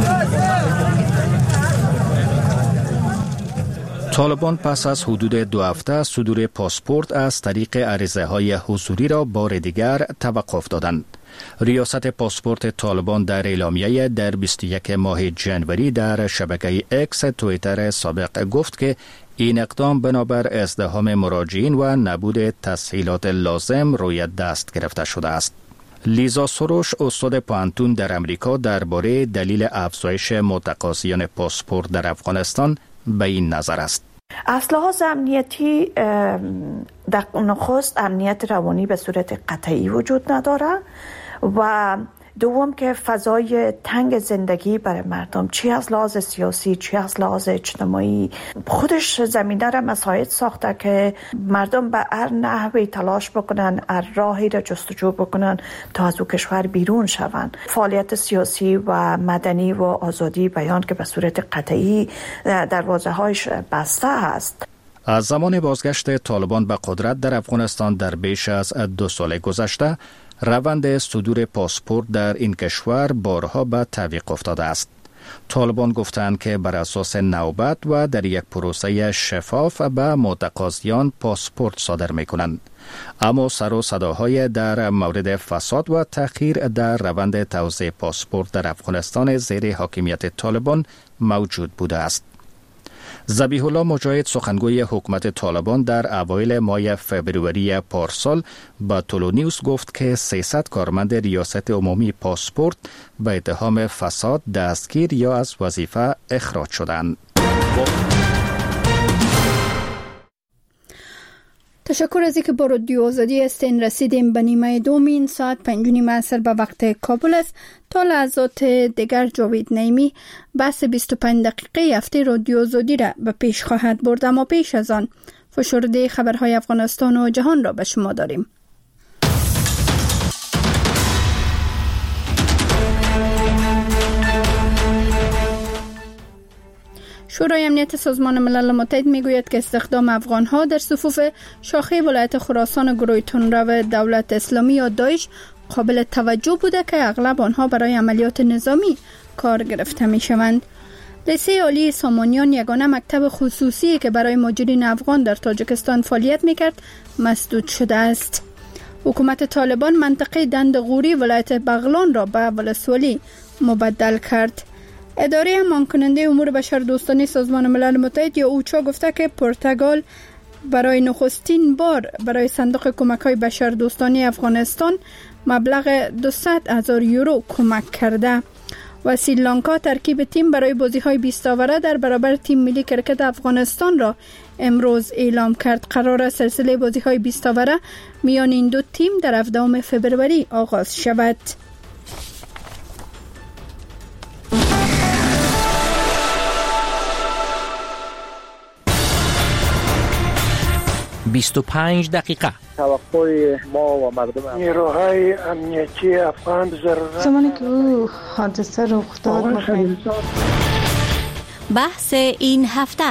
طالبان پس از حدود 2 هفته صدور پاسپورت از طریق عریضه های حضوری را بار دیگر توقف دادند. ریاست پاسپورت طالبان در اعلامیه در 21 ماه جنوری در شبکه اکس توییتر سابق گفت که این اقدام بنابر ازدحام مراجعین و نبود تسهیلات لازم روی دست گرفته شده است. لیزا سروش استاد پوانتون در امریکا درباره دلیل افزایش متقاضیان پاسپورت در افغانستان به این نظر است. از لحاظ امنیتی در نخست امنیت روانی به صورت قطعی وجود نداره و دوم که فضای تنگ زندگی برای مردم چی از لحاظ سیاسی چی از لحاظ اجتماعی خودش زمینه را مساعد ساخته که مردم به هر نحوی تلاش بکنن، هر راهی را جستجو بکنن تا از او کشور بیرون شوند. فعالیت سیاسی و مدنی و آزادی بیان که به صورت قطعی دروازه‌هایش بسته است. از زمان بازگشت طالبان به قدرت در افغانستان در بیش از 2 سال گذشته، روند صدور پاسپورت در این کشور بارها به تعویق افتاده است. طالبان گفتند که بر اساس نوبت و در یک پروسه شفاف به متقاضیان پاسپورت صادر می‌کنند. اما سر و صداهای در مورد فساد و تأخیر در روند توزیع پاسپورت در افغانستان زیر حاکمیت طالبان موجود بوده است. ذبیح الله مجاهد سخنگوی حکومت طالبان در اوایل ماه فوریه پارسال با تولو نیوز گفت که 300 کارمند ریاست عمومی پاسپورت به اتهام فساد دستگیر یا از وظیفه اخراج شدند. تشکر از اینکه با رادیو آزادی هستین. رسیدیم به نیمه دومین ساعت 5:30 عصر به وقت کابل است. تا لحظات دیگر جاوید نعیمی بحث 25 دقیقه هفته رادیو آزادی را به پیش خواهد برد، اما پیش از آن فشرده خبرهای افغانستان و جهان را به شما داریم. شورای امنیت سازمان ملل متحد میگوید که استخدام افغانها در صفوف شاخه ولایت خراسان گروه تندرو دولت اسلامی یا داعش قابل توجه بوده که اغلب آنها برای عملیات نظامی کار گرفته می شوند. لیسه عالی سامانیان یگانه مکتب خصوصی که برای مهاجرین افغان در تاجیکستان فعالیت میکرد مسدود شده است. حکومت طالبان منطقه دند غوری ولایت بغلان را به ولسوالی مبدل کرد. اداره امان کننده امور بشردوستانه سازمان ملل متحد یا اوچا گفته که پرتغال برای نخستین بار برای صندوق کمک‌های بشردوستانه افغانستان مبلغ 200,000 یورو کمک کرده و سریلانکا ترکیب تیم برای بازی‌های 20 آوره در برابر تیم ملی کرکت افغانستان را امروز اعلام کرد. قرار است سلسله بازی‌های 20 آوره میان این دو تیم در 17 فوریه آغاز شود. 25 دقیقه. توقع ما و مردم نیروهای امنیتی افغان ضرورت زمانی که او حادثه رخ داد بحث این هفته.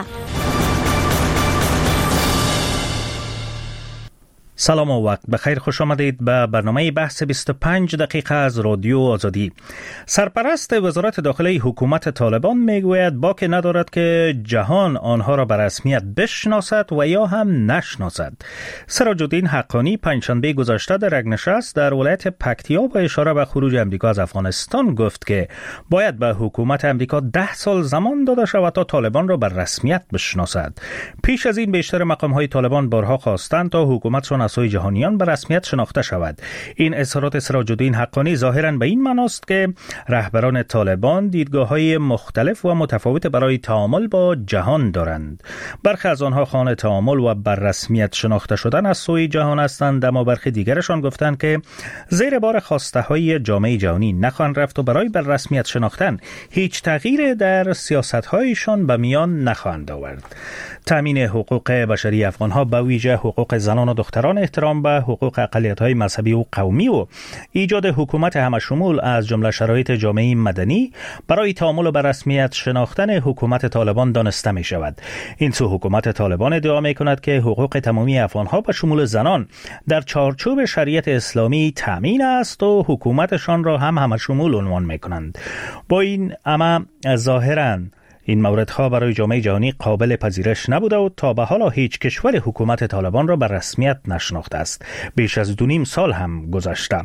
سلام و وقت بخیر، خوش آمدید به برنامه بحث 25 دقیقه از رادیو آزادی. سرپرست وزارت داخلی حکومت طالبان میگوید باکی ندارد که جهان آنها را به رسمیت بشناسد و یا هم نشناسد. سراج الدین حقانی پنجشنبه گذشته در یک نشست در ولایت پکتیا با اشاره به خروج امریکا از افغانستان گفت که باید به حکومت امریکا 10 سال زمان داده شود تا طالبان را به رسمیت بشناسد. پیش از این بیشتر مقام‌های طالبان بارها خواستند تا حکومتشان از سوی جهانیان به رسمیت شناخته شود. این اظهارات سراج الدین حقانی ظاهراً به این معناست که رهبران طالبان دیدگاه‌های مختلف و متفاوت برای تعامل با جهان دارند. برخی از آنها خواهان تعامل و بر رسمیت شناخته شدن از سوی جهان هستند، اما برخی دیگرشان گفتند که زیر بار خواسته‌های جامعه جهانی نخواهند رفت و برای بر رسمیت شناختن هیچ تغییر در سیاست‌هایشان به میان نخواهند آورد. تامین حقوق بشری افغان‌ها به ویژه حقوق زنان و دختران، احترام به حقوق اقلیت‌های مذهبی و قومی و ایجاد حکومت همشمول از جمله شرایط جامعه مدنی برای تعامل و به رسمیت شناختن حکومت طالبان دانسته می شود. این سو حکومت طالبان ادعا می کند که حقوق تمامی افغان‌ها به شمول زنان در چارچوب شریعت اسلامی تامین است و حکومتشان را هم همشمول عنوان می کنند. با این اما ظاهراً این موردها برای جامعه جهانی قابل پذیرش نبوده و تا به حالا هیچ کشور حکومت طالبان را به رسمیت نشناخته است. بیش از 2.5 سال هم گذشته.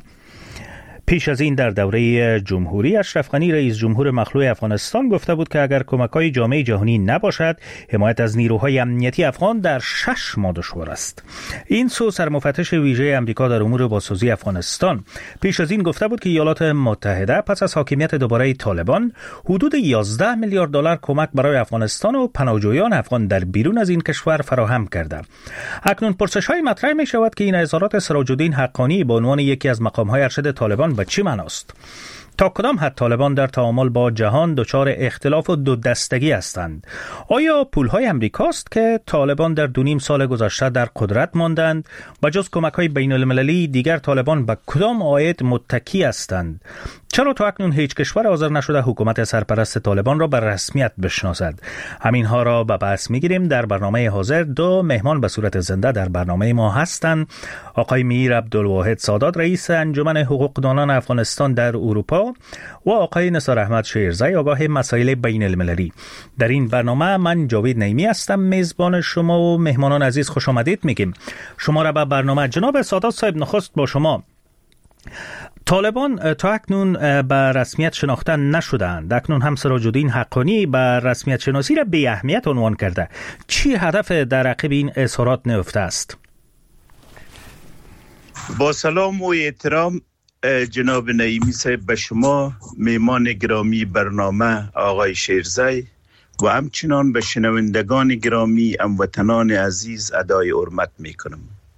پیش از این در دوره جمهوری اشرف غنی رئیس جمهور مخلوع افغانستان گفته بود که اگر کمک‌های جامعه جهانی نباشد حمایت از نیروهای امنیتی افغان در 6 ماه دشوار است. این سو سرمفتش ویژه امریکا در امور بازسازی افغانستان پیش از این گفته بود که ایالات متحده پس از حاکمیت دوباره طالبان حدود 11 میلیارد دلار کمک برای افغانستان و پناهجویان افغان در بیرون از این کشور فراهم کرده. اکنون پرسش‌های مطرح می‌شود که این اظهارات سراج الدین حقانی به عنوان یکی از مقام‌های ارشد طالبان به چه معناست؟ تا کدام حد طالبان در تعامل با جهان دچار اختلاف و دو دستگی هستند؟ آیا پولهای امریکاست که طالبان در 2.5 سال گذشته در قدرت ماندند و جز کمک‌های بین المللی دیگر طالبان به کدام عاید متکی هستند؟ چرا تا اکنون هیچ کشور حاضر نشده حکومت سرپرست طالبان را به رسمیت بشناسد؟ همینها را به بحث می‌گیریم. در برنامه حاضر دو مهمان به صورت زنده در برنامه ما هستند. آقای میر عبدالواحد سادات رئیس انجمن حقوقدانان افغانستان در اروپا و آقای نثار احمد شیرزی آگاه مسائل بین المللی. در این برنامه من جاوید نعیمی هستم میزبان شما و مهمانان عزیز خوش آمدید میگیم. شما را به برنامه جناب سادات صاحب نخست با شما. طالبان تا اکنون به رسمیت شناخته نشدند. اکنون هم سراج الدین حقانی به رسمیت شناسی را بی اهمیت عنوان کرده. چی هدف در عقب این اظهارات نهفته است؟ با سلام و احترام جناب نعیمی صاحب به شما، میمان گرامی برنامه آقای شیرزی و همچنان به شنوندگان گرامی هموطنان عزیز ادای حرمت میکنم.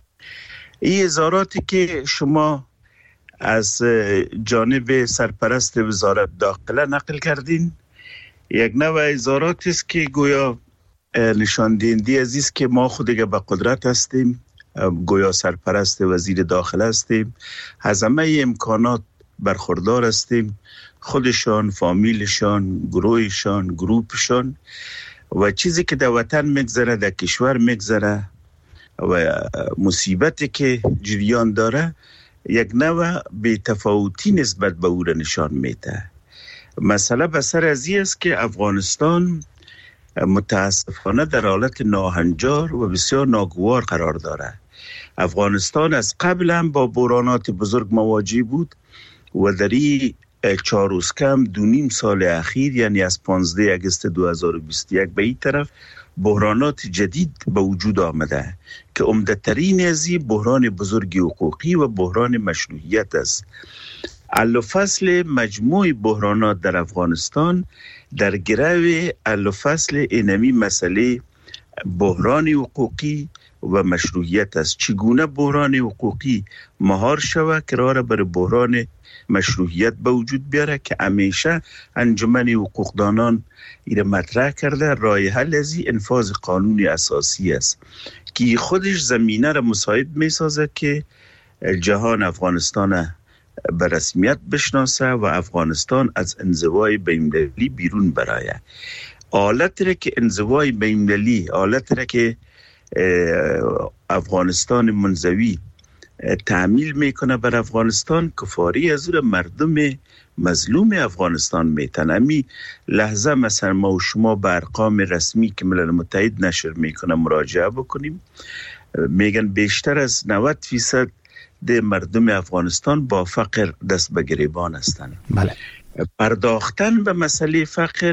این اظهاراتی که شما از جانب سرپرست وزارت داخله نقل کردین یک نوع اظهاراتی است که گویا نشان دهنده است که ما خود دیگه به قدرت هستیم، گویا سرپرست وزیر داخله هستیم، از همه امکانات برخوردار هستیم، خودشان، فامیلشان، گروهشان، گروپشان و چیزی که در وطن میگذره، در کشور میگذره و مصیبتی که جریان داره یک نوع بی‌تفاوتی نسبت به او را نشان میده. مسئله بسر از این است که افغانستان متاسفانه در حالت ناهنجار و بسیار ناگوار قرار داره. افغانستان از قبل هم با بحرانات بزرگ مواجه بود و در این 4 روز کم 2.5 سال اخیر، یعنی از 15 اگست 2021 به این طرف، بحرانات جدید به وجود آمده که عمده‌ترین از این بحران بزرگ حقوقی و بحران مشروعیت است. حل و فصل مجموع بحرانات در افغانستان در گرو حل و فصل اینمی مسئله بحران حقوقی و مشروعیت است. چگونه بحران حقوقی مهار شود که راه بر بحران مشروعیت به وجود بیاره که همیشه انجمن حقوقدانان این مطرح کرده. راه حل از این انفاذ قانون اساسی است که خودش زمینه را مساعد می سازه که جهان افغانستان به رسمیت بشناسه و افغانستان از انزوای بین‌المللی بیرون برآید. حالت را که انزوای بین‌المللی، حالت را که افغانستان منزوی تعمیل میکنه بر افغانستان، کفاری از او مردم مظلوم افغانستان میتن. امی لحظه مثلا ما و شما به ارقام رسمی که ملل متحد نشر میکنه مراجعه بکنیم، میگن بیشتر از 90% ده مردم افغانستان با فقر دست به گریبان هستند. بله. پرداختن به مسئله فقر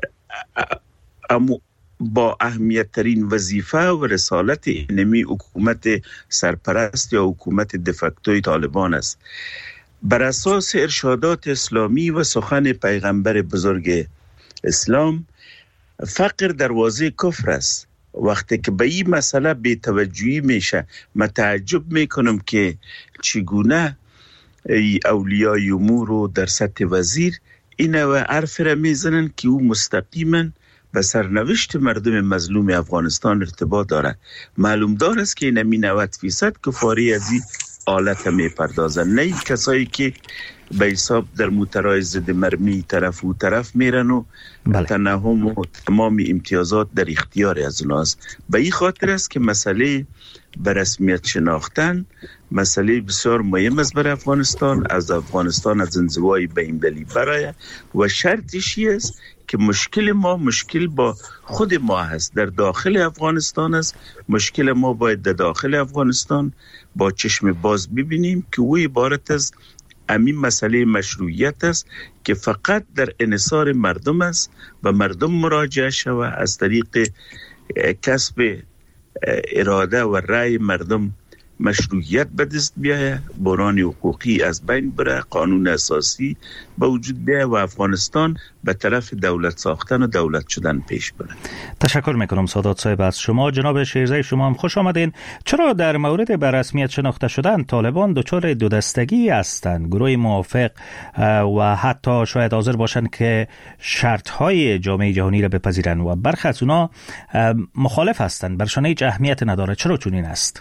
با اهمیت ترین وظیفه و رسالت اینمی حکومت سرپرست یا حکومت دفکتوی طالبان است. بر اساس ارشادات اسلامی و سخن پیغمبر بزرگ اسلام، فقر دروازه کفر است. وقتی که به این مسئله بی‌توجهی میشه، من تعجب میکنم که چگونه اولیای امور رو در سطح وزیر این و حرف را میزنن که او مستقیما به سرنوشت مردم مظلوم افغانستان ارتباط داره. معلوم دار است که اینمی 90% کفاری از این حالت میپردازن، نه کسایی که به حساب در موترهای ضد مرمی طرف و طرف میرن و تنهم و تمام امتیازات در اختیار از اوناست. به این خاطر است که مسئله به رسمیت شناختن مسئله بسیار مهم است برای افغانستان، از انزوای بین‌المللی برای و شرطشی است که مشکل با خود ما هست، در داخل افغانستان است. مشکل ما باید در داخل افغانستان با چشم باز ببینیم که او عبارت از همین مسئله مشروعیت است که فقط در انحصار مردم است و مردم مراجعه شود از طریق کسب اراده و رأی مردم مشروعیت به دست بیاید، بحران حقوقی از بین بره، قانون اساسی به وجود بیاید و افغانستان به طرف دولت ساختن و دولت شدن پیش بره. تشکر میکنم سادات صاحب از شما. جناب شیرزی شما هم خوش آمدین. چرا در مورد به رسمیت شناخته شدن طالبان دچار دو دستگی هستند؟ گروه موافق و حتی شاید حاضر باشند که شرط‌های جامعه جهانی را بپذیرند و برخی از اونا مخالف هستند، برشان هیچ اهمیت نداره. چرا چنین است؟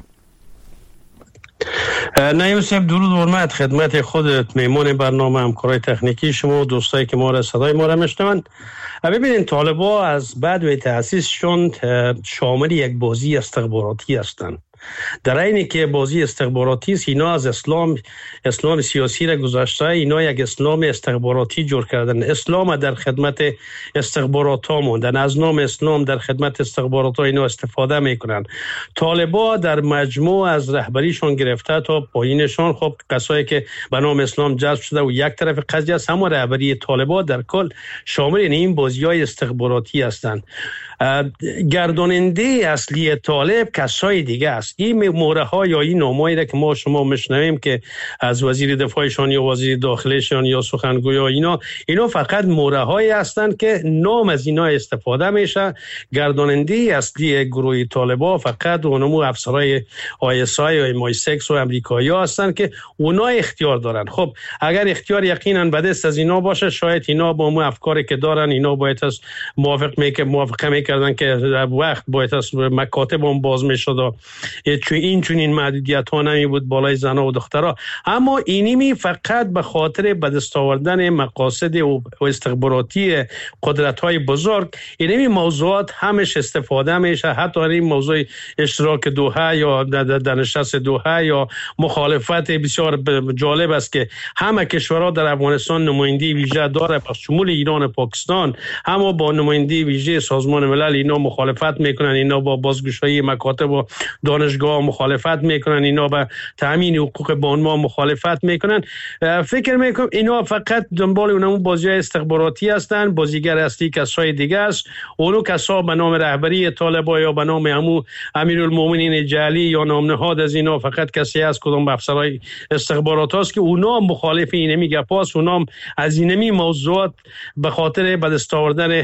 نعیم صاحب درود و حرمت خدمت خودت، میمون برنامه، همکارای تکنیکی شما و دوستایی که ما را صدای ما را میشنوند. ببینید طالبان از بعد و تأسیسشون شامل یک بازی استخباراتی هستند. در اینی که بازی استخباراتی است، اینا از اسلام سیاسی را گذاشته، اینا یک اسلام استخباراتی جور کردن. اسلام در خدمت استخبارات ها موندن، از نام اسلام در خدمت استخبارات ها اینا استفاده میکنن. طالبان در مجموع از رهبریشون گرفته تا پایینشون، خب کسایی که به نام اسلام جذب شده و یک طرف قضیه است، اما رهبری طالبان در کل شامل این بازی های استخباراتی هستند. گرداننده اصلی طالب کسای دیگه است. است. این موره ها یا این نامه‌ای را که ما شما میشنویم که از وزیر دفاعشان یا وزیر داخلشان یا سخنگوی اینا فقط موره هایی هستند که نام از اینا استفاده میشه. گرداننده اصلی گروه طالبان فقط اونمو افسرای ISI و MI6 و امریکایی هستند که اونا اختیار دارن. خب اگر اختیار یقینا به دست از اینا باشه، شاید اینا با مو افکاری که دارن اینا باید از موافقه میکردن که وقت باید از مکاتب هم باز میشد، چون این محدودیت ها نمی بود بالای زنها و دخترها. اما اینمی فقط به خاطر به دست آوردن مقاصد و استخباراتی قدرت های بزرگ اینمی موضوعات همش استفاده میشه. حتی این موضوع اشتراک دوحه یا در نشست دوحه یا مخالفت بسیار جالب است که همه کشورها در افغانستان نماینده ویژه داره، پس شمول ایران و پاکستان، اما با نماینده ویژه سازمان ملل اینا مخالفت میکنن، اینا با بازگشایی مکاتب و دانشگاه مخالفت میکنن، اینا با تامین حقوق بانوا مخالفت میکنن. فکر میکنم اینا فقط دنبال اونمون بازی استخباراتی هستن. بازیگر اصلی کسای دیگه است، اونو کسا به نام رهبری طالبان یا به نام امیرالمومنین جعلی یا نام نهاد از اینا فقط کسی است کدام افسرای استخبارات است که اونا مخالف اینمی گپاست. اونا از اینمی موضوعات به خاطر به دست آوردن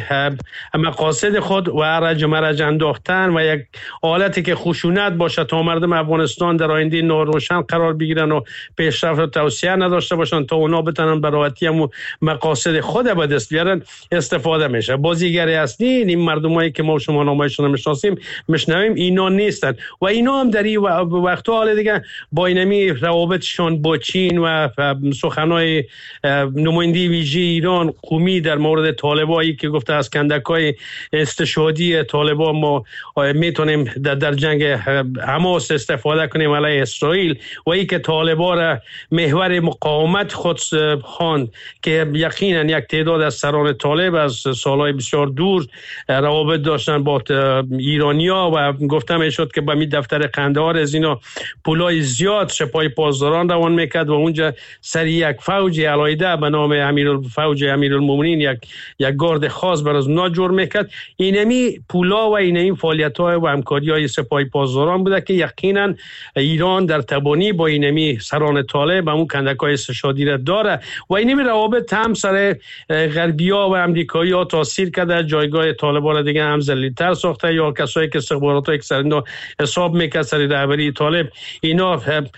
مقاصد خود و مرج انداختن و یک حالتی که خشونت باشه تا مردم افغانستان در آینده ناروشن قرار بگیرن و پیشرفت و توسعه نداشته باشن تا اونا بتونن به راحتی هم مقاصد خود به دست بیارن استفاده میشه. بازیگر اصلی این مردمایی که ما شما نامشون میشناسیم میشنویم اینا نیستن و اینا هم در این وقتا حال دیگه با اینمی روابطشان با چین و سخنای نماینده ویژه ایران قومی در مورد طالبایی که گفته از کندکای استشهادی طالبان ما میتونیم در جنگ حماس استفاده کنیم علیه اسرائیل و ای که طالبان را محور مقاومت خود خواند که یقینا یک تعداد از سران طالب از سالهای بسیار دور روابط داشتن با ایرانیا و گفته میشد که به می دفتر قندهار از اینا پولای زیاد سپاه پاسداران روان میکرد و اونجا سر یک فوج علاوه به نام امیرالمومنین یک گارد خاص برای اونا جور میکرد. اینمی پولا و اینمی فعالیت‌ها و همکاری‌های سپاه پاسداران بوده که یقینا ایران در تبانی با اینمی سران طالب همون کندکای استشهادی را داره و اینمی روابط هم سر غربی‌ها و امریکایی‌ها تاثیر کرده، جایگاه طالبان را دیگه هم ذلیل‌تر ساخته یا کسایی که استخبارات ها اکثر حساب میکرد سر رهبری طالب اینا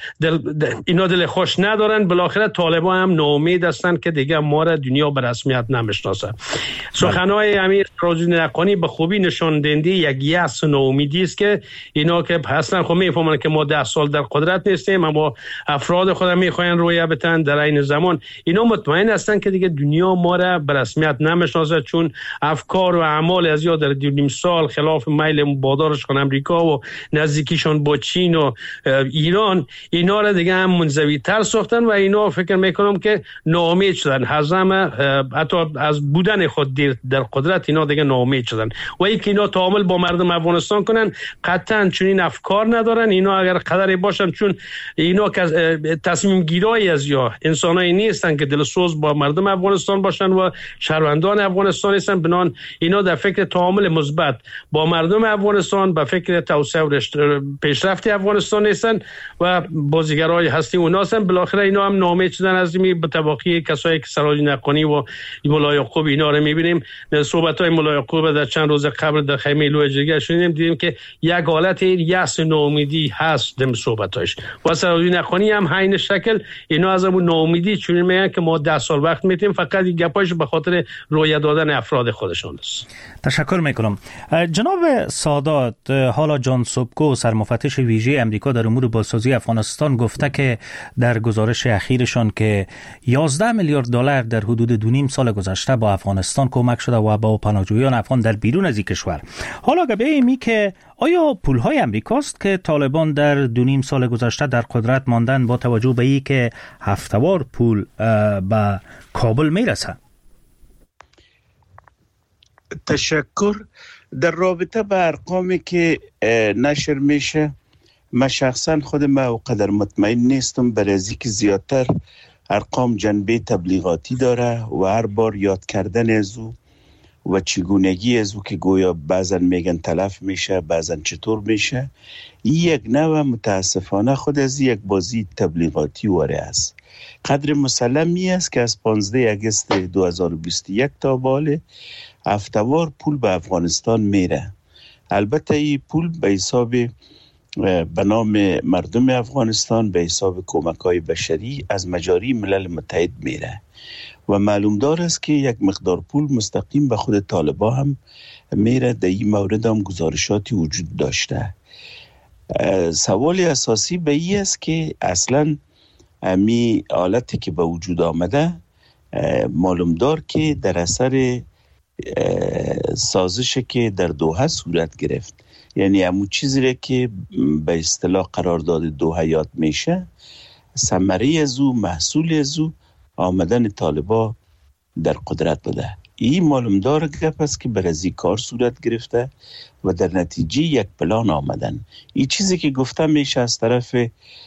دل خوش ندارن. بالاخره طالبان هم ناامید هستند که دیگه ما را دنیا به رسمیت نمیشناسه. سخنهای امیر سراج نقانی به خوبی نشان دهنده یک یأس و ناامیدی است که اینا که اصلا خب میفهمن که ما 10 سال در قدرت نیستیم، اما افراد خود میخواین رویه بتن در این زمان اینا مطمئن هستند که دیگه دنیا ما را به رسمیت نمیشناسه، چون افکار و اعمال از یا در 2.5 سال خلاف میل مبادرشون امریکا و نزدیکیشون با چین و ایران اینا را دیگه هم منزوی تر ساختن و اینا فکر میکنم که ناامید شدن، حتی از بودن خود در قدرت اینا دیگه ناامید شدن و اینکه اینا تعامل با مردم افغانستان کنن قطعا چون این افکار ندارن. اینا اگر قدری باشن چون اینا که تصمیم گیرایی از یا انسانایی نیستن که دلسوز با مردم افغانستان باشن و شهروندان افغانستان هستن، بنان اینا در فکر تعامل مثبت با مردم افغانستان به فکر توسعه و پیشرفت افغانستان هستن و بازیگرای هستی اونا هستن. بالاخره اینا هم ناامید شدن از این به تباقی کسایی که سراج نقانی و مولا یعقوب اینا رو میبینیم. صحبت‌های مولا یعقوب در چند روز قبل در خیمه لوجرگه شنیدیم، دیدیم که یک حالت یأس ناامیدی هست در صحبتاش و سراج نقانی هم همین شکل اینا از اون ناامیدی چون میگن که ما 10 سال وقت میتیم، فقط این گپاش به خاطر رویه دادن افراد خودشون است. تشکر میکنم. جناب سادات، حالا جان سوبکو سرمفتش ویژه امریکا در امور بازسازی افغانستان گفته که در گزارش اخیرشان که 11 میلیارد دلار در حدود 2.5 سال گذشته با افغانستان کمک شده و با پناهجویان افغان در بیرون از این کشور. حالا گبه ایمی که آیا پولهای امریکاست که طالبان در 2.5 سال گذشته در قدرت ماندن با توجه به ای که هفته‌وار پول به کابل میرسه؟ تشکر. در رابطه با ارقامی که نشر میشه من شخصا خودم اونقدر مطمئن نیستم، برای از اینکه زیادتر ارقام جنبه تبلیغاتی داره و هر بار یاد کردن از او و چگونگی از او که گویا بعضن میگن تلف میشه، بعضن چطور میشه. این یک نوع متاسفانه خود از یک بازی تبلیغاتی واره است. قدر مسلمی است که از 15 اگست 2021 تا باله هفته‌وار پول به افغانستان میره. البته این پول به حساب به نام مردم افغانستان، به حساب کمک‌های بشری از مجاری ملل متحد میره و معلوم دار است که یک مقدار پول مستقیم به خود طالبان هم میره. در این مورد هم گزارشاتی وجود داشته. سوال اساسی به این است که اصلا امی حالتی که به وجود آمده معلوم دار که در اثر سازشی که در دوحه صورت گرفت، یعنی همون چیزی که به اصطلاح قرارداد دوحه یاد میشه، ثمره از او، محصول از او آمدن طالبان در قدرت بوده. این معلوم دار گپ است که بر از این کار صورت گرفته و در نتیجه یک پلان آمدن. این چیزی که گفته میشه از طرف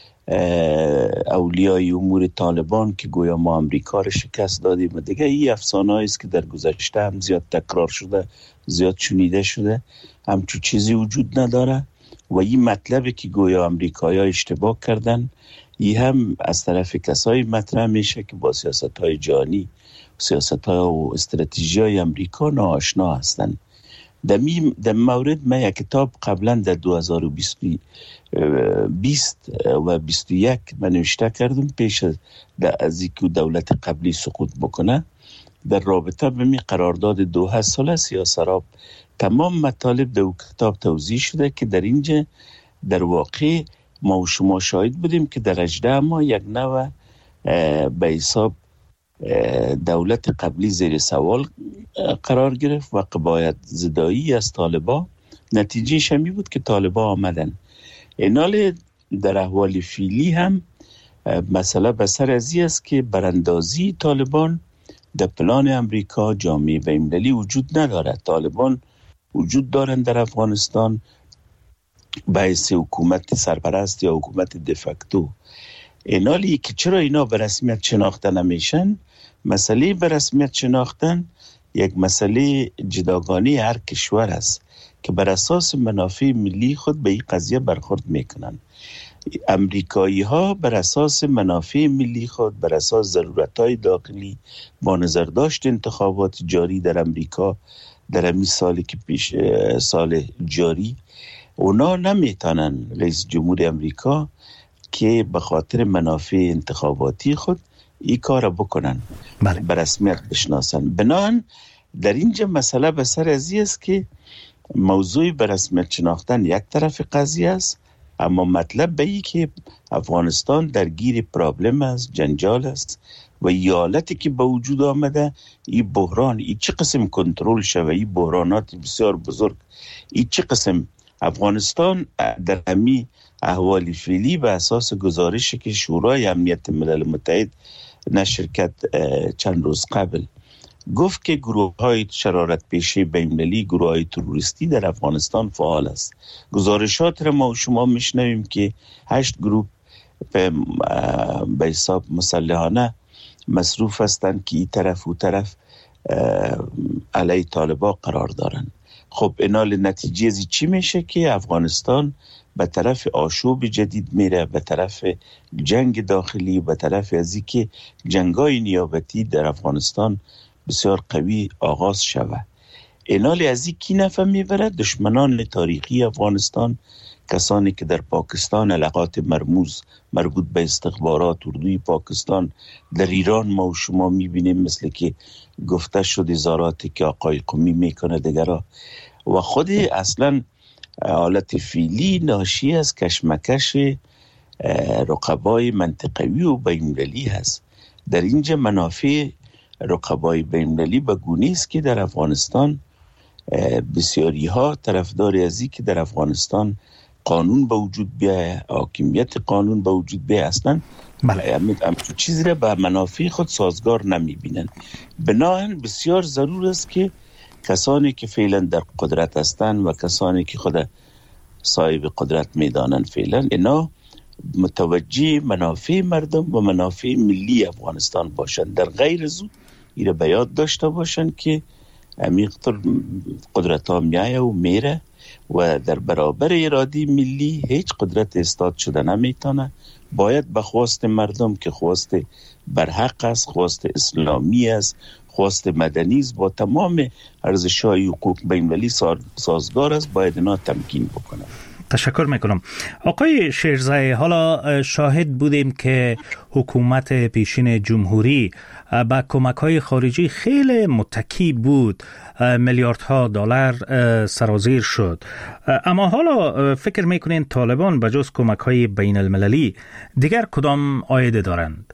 اولیای امور طالبان که گویا ما امریکا رو شکست دادیم و دیگه، این افسانه‌ای است که در گذشته هم زیاد تکرار شده، زیاد شنیده شده، همچون چیزی وجود نداره. و این مطلبی که گویا امریکایی‌ها اشتباه کردن، این هم از طرف کسایی مطرح میشه که با سیاست‌های جهانی، سیاست‌ها و استراتژی‌های امریکا ناآشنا هستند. در مورد من یک کتاب قبلا در 2020 و 21 من نوشته کردم پیش از اینکه دولت قبلی سقوط بکنه، در رابطه به می قرارداد دوحه صلح سیاه‌سراب. تمام مطالب در کتاب توضیح شده که در اینجا در واقع ما و شما شاهد بودیم که در 18 ماه یک نوع به حساب دولت قبلی زیر سوال قرار گرفت و قبایت زدایی از طالبان. نتیجه شمی بود که طالبان آمدن. اینال در احوال فعلی هم مسئله بسر ازی است که براندازی طالبان در پلان امریکا جامعه بین‌المللی وجود ندارد. طالبان وجود دارند در افغانستان به حیث حکومت سرپرست یا حکومت دفکتو. اینالی که چرا اینا به رسمیت شناخته نمیشن، مسئله به رسمیت شناختن یک مسئله جداگانه هر کشور است که بر اساس منافع ملی خود به این قضیه برخورد میکنن. امریکایی ها بر اساس منافع ملی خود، بر اساس ضرورت‌های داخلی، با نظر داشت انتخابات جاری در امریکا در همین سالی که پیش سال جاری، اونا نمیتونن رئیس جمهور امریکا که به خاطر منافع انتخاباتی خود این کار بکنن، به رسمیت بشناسن. بنابراین در اینجا مسئله به سر ازی است که موضوع به رسمیت شناختن یک طرف قضیه است، اما مطلب به این که افغانستان درگیر پرابلم است، جنجال است و این حالتی که به وجود آمده، این بحران، این چه قسم کنترل شوه، این بحرانات بسیار بزرگ، این چه قسم افغانستان در همی احوال فعلی به اساس گزارشی که شورای امنیت ملل متحد نشر کرد چند روز قبل، گفت که گروه‌های شرارت پیشه بین‌المللی، گروه‌های تروریستی در افغانستان فعال است. گزارشات را ما و شما میشنویم که 8 گروه به حساب مسلحانه مصروف هستند که این طرف و طرف علیه طالبان قرار دارند. خب اینال نتیجه از چی میشه که افغانستان به طرف آشوب جدید میره، به طرف جنگ داخلی، به طرف از اینکه جنگای نیابتی در افغانستان بسیار قوی آغاز شود. اینال از این کی نفع میبرد؟ دشمنان تاریخی افغانستان، کسانی که در پاکستان علاقات مرموز مربوط به استخبارات اردوی پاکستان، در ایران ما و شما میبینیم مثل که گفته شد ازاراتی که آقای قمی میکنه دیگرها، و خود اصلا حالت فعلی ناشی از کشمکش رقبای منطقوی و بین‌المللی هست. در اینجا منافع رقبای بین‌المللی به گونه است که در افغانستان بسیاری ها طرفدار ازی که در افغانستان قانون به وجود بیاید، حاکمیت قانون به وجود بیاید، اصلا همچون چیزی را به منافع خود سازگار نمی بینن. بنابراین بسیار ضرور است که کسانی که فعلا در قدرت هستند و کسانی که خود صاحب قدرت میدانند فعلا، اینا متوجه منافع مردم و منافع ملی افغانستان باشند. در غیر از او ایره به یاد داشته باشند که امیقتر قدرت ها میایه و میره و در برابر اراده ملی هیچ قدرت استاد شده نمیتونه. باید به خواست مردم که خواست برحق است، خواست اسلامی است، خواست مدنی است، با تمام ارزش‌های حقوق بین‌المللی سازگار است، باید اینا تمکین بکنه. تشکر میکنم. آقای شیرزای، حالا شاهد بودیم که حکومت پیشین جمهوری با کمک‌های خارجی خیلی متکی بود، میلیاردها دلار سرازیر شد. اما حالا فکر میکنین طالبان بجز کمک‌های بین المللی دیگر کدام عایده دارند؟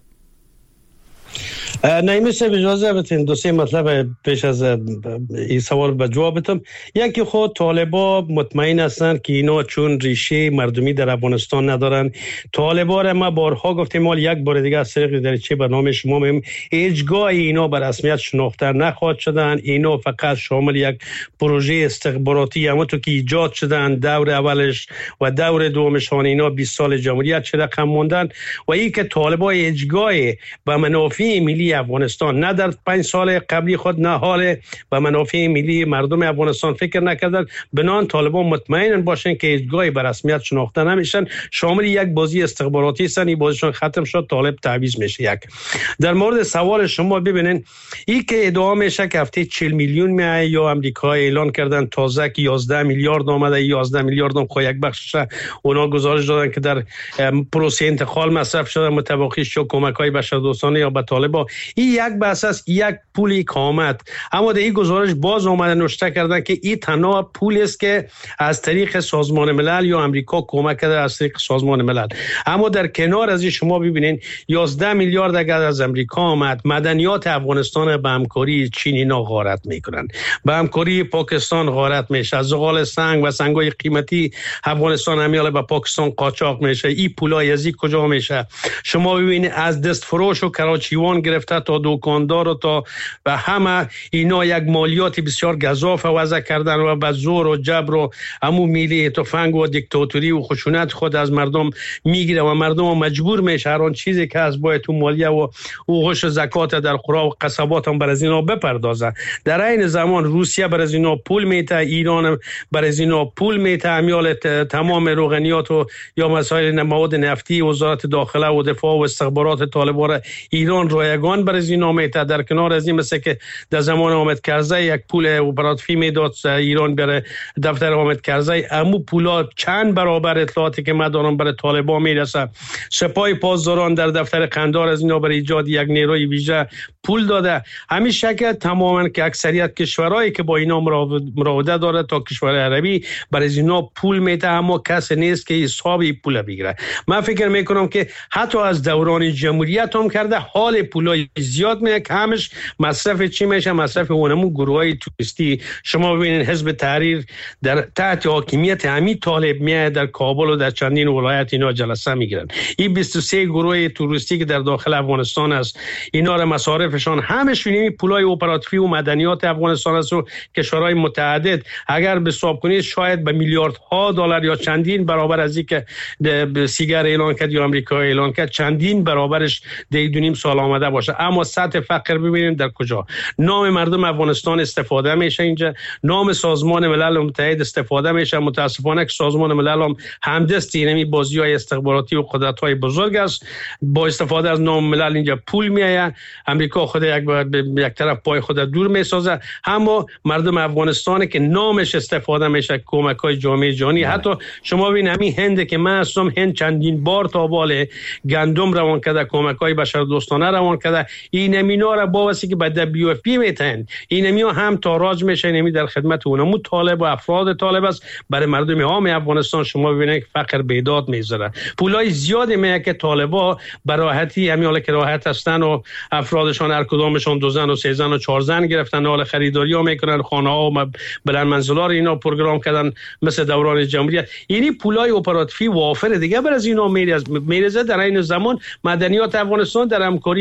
نایمی صاحب اجازه بتین دو سه مطلب پیش از این سوال به جواب بدم. یکی خود طالبا مطمئن هستند که اینا چون ریشه مردمی در افغانستان ندارن. طالبا را ما بارها گفتیم، مال یک بار دیگه از طریق دریچه برنامه شما میم هیچگاه اینا به رسمیت شناخته نخواهد شدن. اینا فقط شامل یک پروژه استخباراتی همونطور که ایجاد شدن دور اولش و دور دومشان اینا 20 سال جمهوریت چه رقم موندن و این که طالبا هیچگاه به منافع ملی افغانستان نه در 5 سال قبلی خود نه حال به منافع ملی مردم افغانستان فکر نکردن. بنان طالبان مطمئن باشن که هیچگاه به رسمیت شناخته نمیشن، شامل یک بازی استخباراتی هستن. این بازیشون ختم شد، طالب تعویض میشه. یک در مورد سوال شما ببینین، این که ادعا میشه که هفته 40 میلیون میایه یا امریکا اعلان کردن تازه که 11 میلیارد آمده، 11 میلیارد هم خو یک بخشش اونا گزارش دادن که در پروسه انتقال مصرف شده، متوقی شو کمک‌های بشردوستانه یا به طالبان. این یک بحث است، یک پولی که آمد. اما در این گزارش باز آمده نوشته کردن که این تنها پولی است که از طریق سازمان ملل یا امریکا کمک کرده از طریق سازمان ملل. اما در کنار از این شما ببینین 11 میلیارد اگر از امریکا آمد، مدنیات افغانستان به همکاری چین اینا غارت میکنن، به همکاری پاکستان غارت میشه. از زغال سنگ و سنگای قیمتی افغانستان همیاله به پاکستان قاچاق میشه. این پولای از کجا میشه؟ شما ببینید از دست فروش و کراچیوان گرفته تا دکاندار و تا و همه اینا یک مالیات بسیار گزاف وضع کردن و به زور و جبر و همون میلی تفنگ و دیکتاتوری و خشونت خود از مردم میگیره و مردم مجبور میشه هر آن چیزی که از باید تو مالیه و حقوق زکات در قرى و قصبات هم بر از اینا بپردازه. در این زمان روسیه بر از اینا پول میته، ایران بر از اینا پول میته، امیال تمام روغنیات و یا مسائل مواد نفتی وزارت داخله و دفاع و استخبارات طالبان ایران رایگان بر از اینا میته. در کنار از این مثل که در زمان حامد کرزی یک پول اپراتیفی میداد ایران برای دفتر حامد کرزی، امو پولا چند برابر اطلاعاتی که ما دارم برای طالبان میرسه. سپاه پاسداران در دفتر قندار از اینا برای ایجاد یک نیروی ویژه پول داده. همین شکل تماما که اکثریت کشورهایی که با اینا مراوده داره تا کشور عربی برای اینا پول میده، اما کسی نیست که حسابی پول بگیره. من فکر میکنم که حتی از دوران جمهوریت هم کرده حال پولای زیاد میاد که همش مصرف چی میشه؟ مصرف اونمون گروهای توریستی. شما ببینید حزب تحریر در تحت حاکمیت همین طالب میاد در کابل و در چندین ولایت اینا جلسه میگیرن. این 23 گروه توریستی که در داخل افغانستان است، اینا را مصارفشان همش این پولای اپراتیفی و مدنیات افغانستان است و کشورهای متعدد اگر به حساب کنید شاید به میلیاردها دلار یا چندین برابر از این که سیگر اعلان کرد یا آمریکا اعلان کرد چندین برابرش در 2.5 سال آمده باشه. اما سطح فقر ببینید در کجا. نام مردم افغانستان استفاده میشه اینجا، نام سازمان ملل متحد استفاده میشه. متاسفانه که سازمان ملل هم همدست اینمی بازی‌های استخباراتی و قدرت‌های بزرگ است. با استفاده از نام ملل اینجا پول میآید. امریکا خود یک طرف پای خود دور میسازه، اما مردم افغانستان که نامش استفاده میشه کمک‌های جامعه جهانی. حتی شما ببین همین هند که من هستم، هند چندین بار تا بال گندم روان کرده، کمک‌های بشردوستانه روان کرده. این امینا را با واسه که بعد WFP میتن این امیا هم تاراج میشه، نمی در خدمت اونمو طالب و افراد طالب است. برای مردم عام افغانستان شما ببینید که فقر بیداد میذاره. پولای زیادی میگه که طالبا براحتی همیاله که راحت هستن و افرادشان هر کدامشون 2 زن و 3 زن و 4 زن گرفتن، حال خریداری ها میکنن، خانه ها و بلند منزلا رو اینا پروگرام کردن مثل دوران جمهوریت. یعنی پولای اپراتیفی وافر دیگه بر از اینا میرزه. در این زمان مدنیات افغانستان در همکاری چین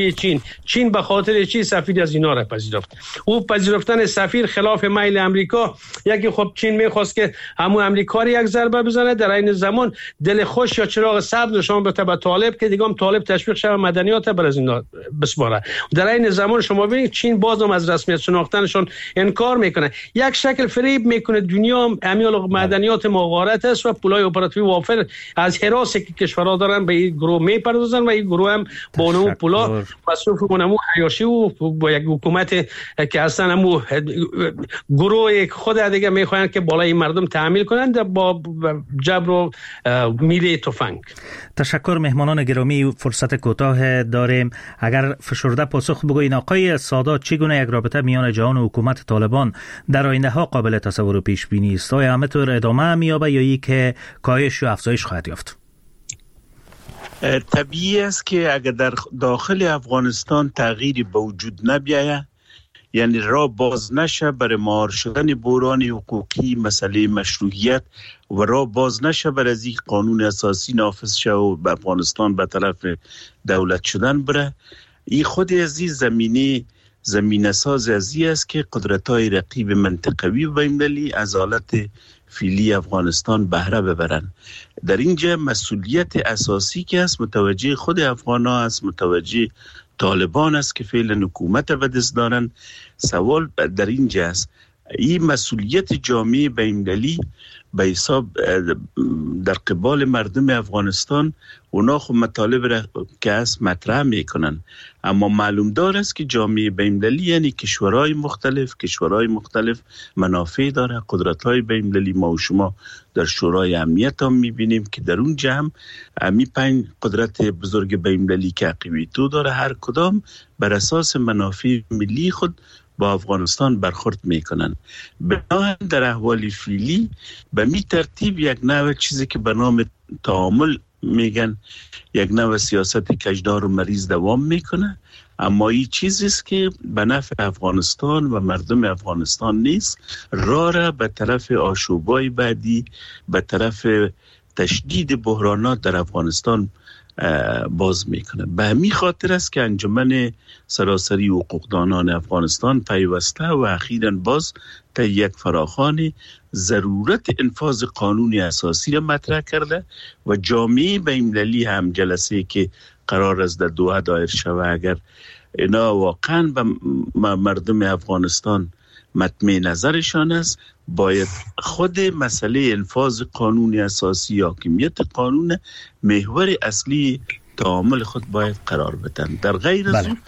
چین به خاطر چی سفیر از اینا را پذیرفت؟ او پذیرفتن سفیر خلاف میل امریکا. یکی خب چین میخواست که همون امریکا را یک ضربه بزنه، در این زمان دل خوش یا چراغ سبز نشان بده به طالب که دیگه هم طالب تشویق شود مدنیات بر از اینا بسپاره. در این زمان شما ببینید چین بازم از رسمیت شناختنشون انکار میکنه، یک شکل فریب میکنه دنیا امیال مدنیات مغارت است و پولای اپراتیوی وافر از حراسی که کشورها دارن به این گروه میپردازن و این گروه هم با اونمو پولا مصروف اونمو حیاشی و با یک حکومت که اصلا همو گروه خود دیگه میخواین که بالای مردم تحمیل کنند با جبر و میله تفنگ. تشکر مهمانان گرامی. فرصت کوتاه داریم، اگر فشرده پاسخ بگوین آقای سادات چگونه یک رابطه میان جهان و حکومت طالبان در آینده ها قابل تصور و پیش بینی است؟ آیا همینطور ادامه می‌یابد یا ای که کاهش و افزایش خواهد یافت؟ طبیعی است که اگر در داخل افغانستان تغییری به وجود نبیاید، یعنی راه باز نشه برای مهار شدن بحران حقوقی، مسئله مشروعیت و راه باز نشه برای از این قانون اساسی نافذ شه و به افغانستان به طرف دولت شدن بره، این خود از این زمینه ساز از این است که قدرت‌های رقیب منطقوی و بین‌المللی از حالت فعلی افغانستان بهره ببرن. در اینجا مسئولیت اساسی که است متوجه خود افغان‌ها است، متوجه طالبان است که فعلا حکومت به دست دارن. سوال در اینجا است، این مسئولیت جامعه بین‌المللی به حساب در قبال مردم افغانستان اونا خود مطالب را که است مطرح میکنن، اما معلوم دار است که جامعه بین‌المللی یعنی کشورهای مختلف منافع داره، قدرت‌های بین‌المللی. ما و شما در شورای امنیت هم میبینیم که در اون جمع همی 5 قدرت بزرگ بین‌المللی که عقیدتو داره، هر کدام بر اساس منافع ملی خود با افغانستان برخورد میکنن. بنابراین در احوال فعلی به می ترتیب یک نوع چیزی که به نام تعامل میگن، یک نوع سیاست کجدار و مریض دوام میکنه، اما این چیزی است که به نفع افغانستان و مردم افغانستان نیست، راه را به طرف آشوبای بعدی، به طرف تشدید بحرانات در افغانستان باز میکنه. به همین خاطر است که انجمن سراسری حقوقدانان افغانستان پیوسته و اخیراً باز تا یک فراخوان ضرورت انفاذ قانون اساسی را مطرح کرده و جامعه بین‌المللی هم جلسه که قرار است در دوحه دایر شود، اگر اینا واقعاً به مردم افغانستان مطمئن نظرشان است، باید خود مسئله انفاذ قانون اساسی، حاکمیت قانون محور اصلی تعامل خود باید قرار بدن. در غیر از اون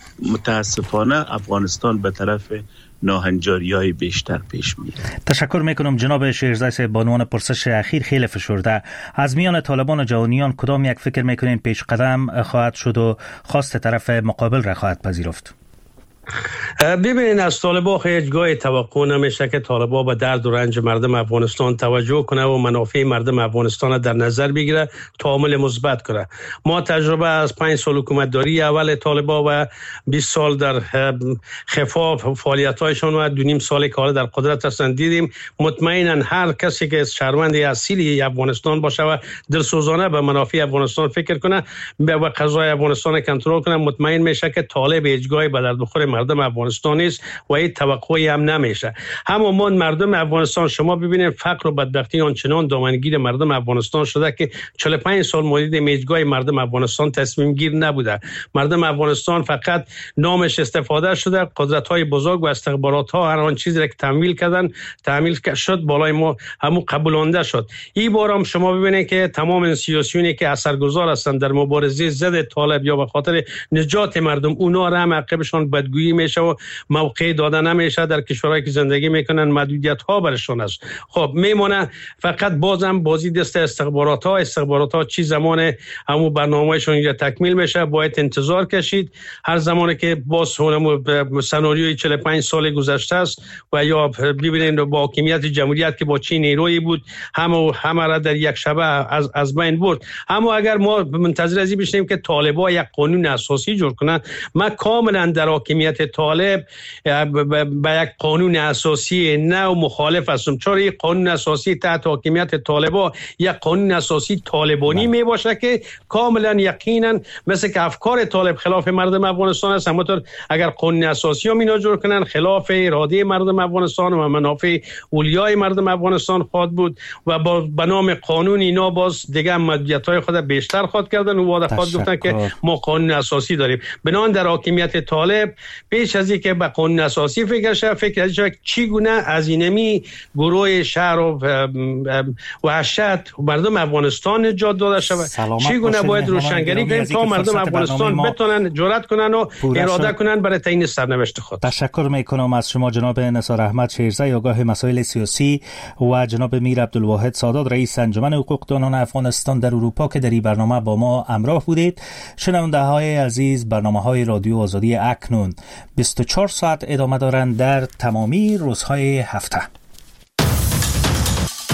متاسفانه افغانستان به طرف ناهنجاری‌های بیشتر پیش میره. تشکر میکنم جناب شیرزای صاحب. بانوان پرسش اخیر خیلی فشرده، از میان طالبان و جهانیان کدام یک فکر میکنین پیش قدم خواهد شد و خواست طرف مقابل را خواهد پذیرفت؟ ببینید، از طالبا هیچگاه توقع نمیشه که طالبا به درد و رنج مردم افغانستان توجه کنه و منافع مردم افغانستان در نظر بگیره، تعامل مثبت کنه. ما تجربه از 5 سال حکومت داری اول طالبا و 20 سال در خفاف فعالیت‌هایشون و 2.5 سال که حالا در قدرت هستند دیدیم. مطمئنا هر کسی که شهروند اصیلی افغانستان باشه و دلسوزانه به منافع افغانستان فکر کنه و قضای افغانستان کنترل کنه، مطمئن میشه که طالب هیچگاه به درد بخور مردم افغانستان است و این توقعی هم نمیشه. همون مردم افغانستان، شما ببینید فقر و بدبختی آنچنان دامنگیر مردم افغانستان شده که 45 سال مورد میجگاه مردم افغانستان تصمیم گیر نبوده. مردم افغانستان فقط نامش استفاده شده، قدرت های بزرگ و استخبارات ها هر آن چیزی را که تحمیل شد بالای ما همو قبولانده شد. این بار هم شما ببینید که تمام سیاسیونی که اثرگذار هستند در مبارزه ضد طالب یا به خاطر نجات مردم، اونا را هم عقبشان بدگویی میشه و موقع داده نمیشه. در کشورهایی که زندگی میکنن محدودیت ها برشون است. خب میمونه فقط بازم بازی دست استخبارات ها چی زمان همو برنامه‌شون یا تکمیل میشه، باید انتظار کشید. هر زمانی که باز همون سناریوی 45 سال گذشته است و یا ببینید با حاکمیت جمهوریت که با چین نیرویی بود همه را در یک شبه از بین برد. اما اگر ما منتظر ازی بشیم که طالبان یک قانون اساسی جور کنن، ما کاملا در حاکمیت حاکمیت طالب به یک قانون اساسی نو مخالف هستم، چون این قانون اساسی تحت حاکمیت طالبا یک قانون اساسی طالبانی می باشه که کاملا یقینا مثل که افکار طالب خلاف مردم افغانستان است، همونطور اگر قانون اساسی هم اینا جور کنن خلاف اراده مردم افغانستان و منافع اولیای مردم افغانستان خواهد بود و به نام قانون اینا باز دیگه مدیت‌های خود بیشتر خواهد کردن و واضح خواهد گفتن که ما قانون اساسی داریم. بنان در حاکمیت طالب پیش از اینکه به قانون اساسی فکر شه چگونه از اینمی گروه شهر و وحشت مردم افغانستان نجات داده شود، چگونه باید روشنگری کنیم تا مردم افغانستان بتونن جرأت کنن و اراده کنن برای تعیین سرنوشت خود. تشکر میکنم از شما جناب نثار احمد شیرزی، آگاه مسائل سیاسی، و جناب میر عبدالواحد سادات، رئیس انجمن حقوقدانان افغانستان در اروپا که در این برنامه با ما همراه بودید. شنونده های عزیز، برنامه‌های رادیو آزادی اکنون 24 ساعت ادامه دارند در تمامی روزهای هفته.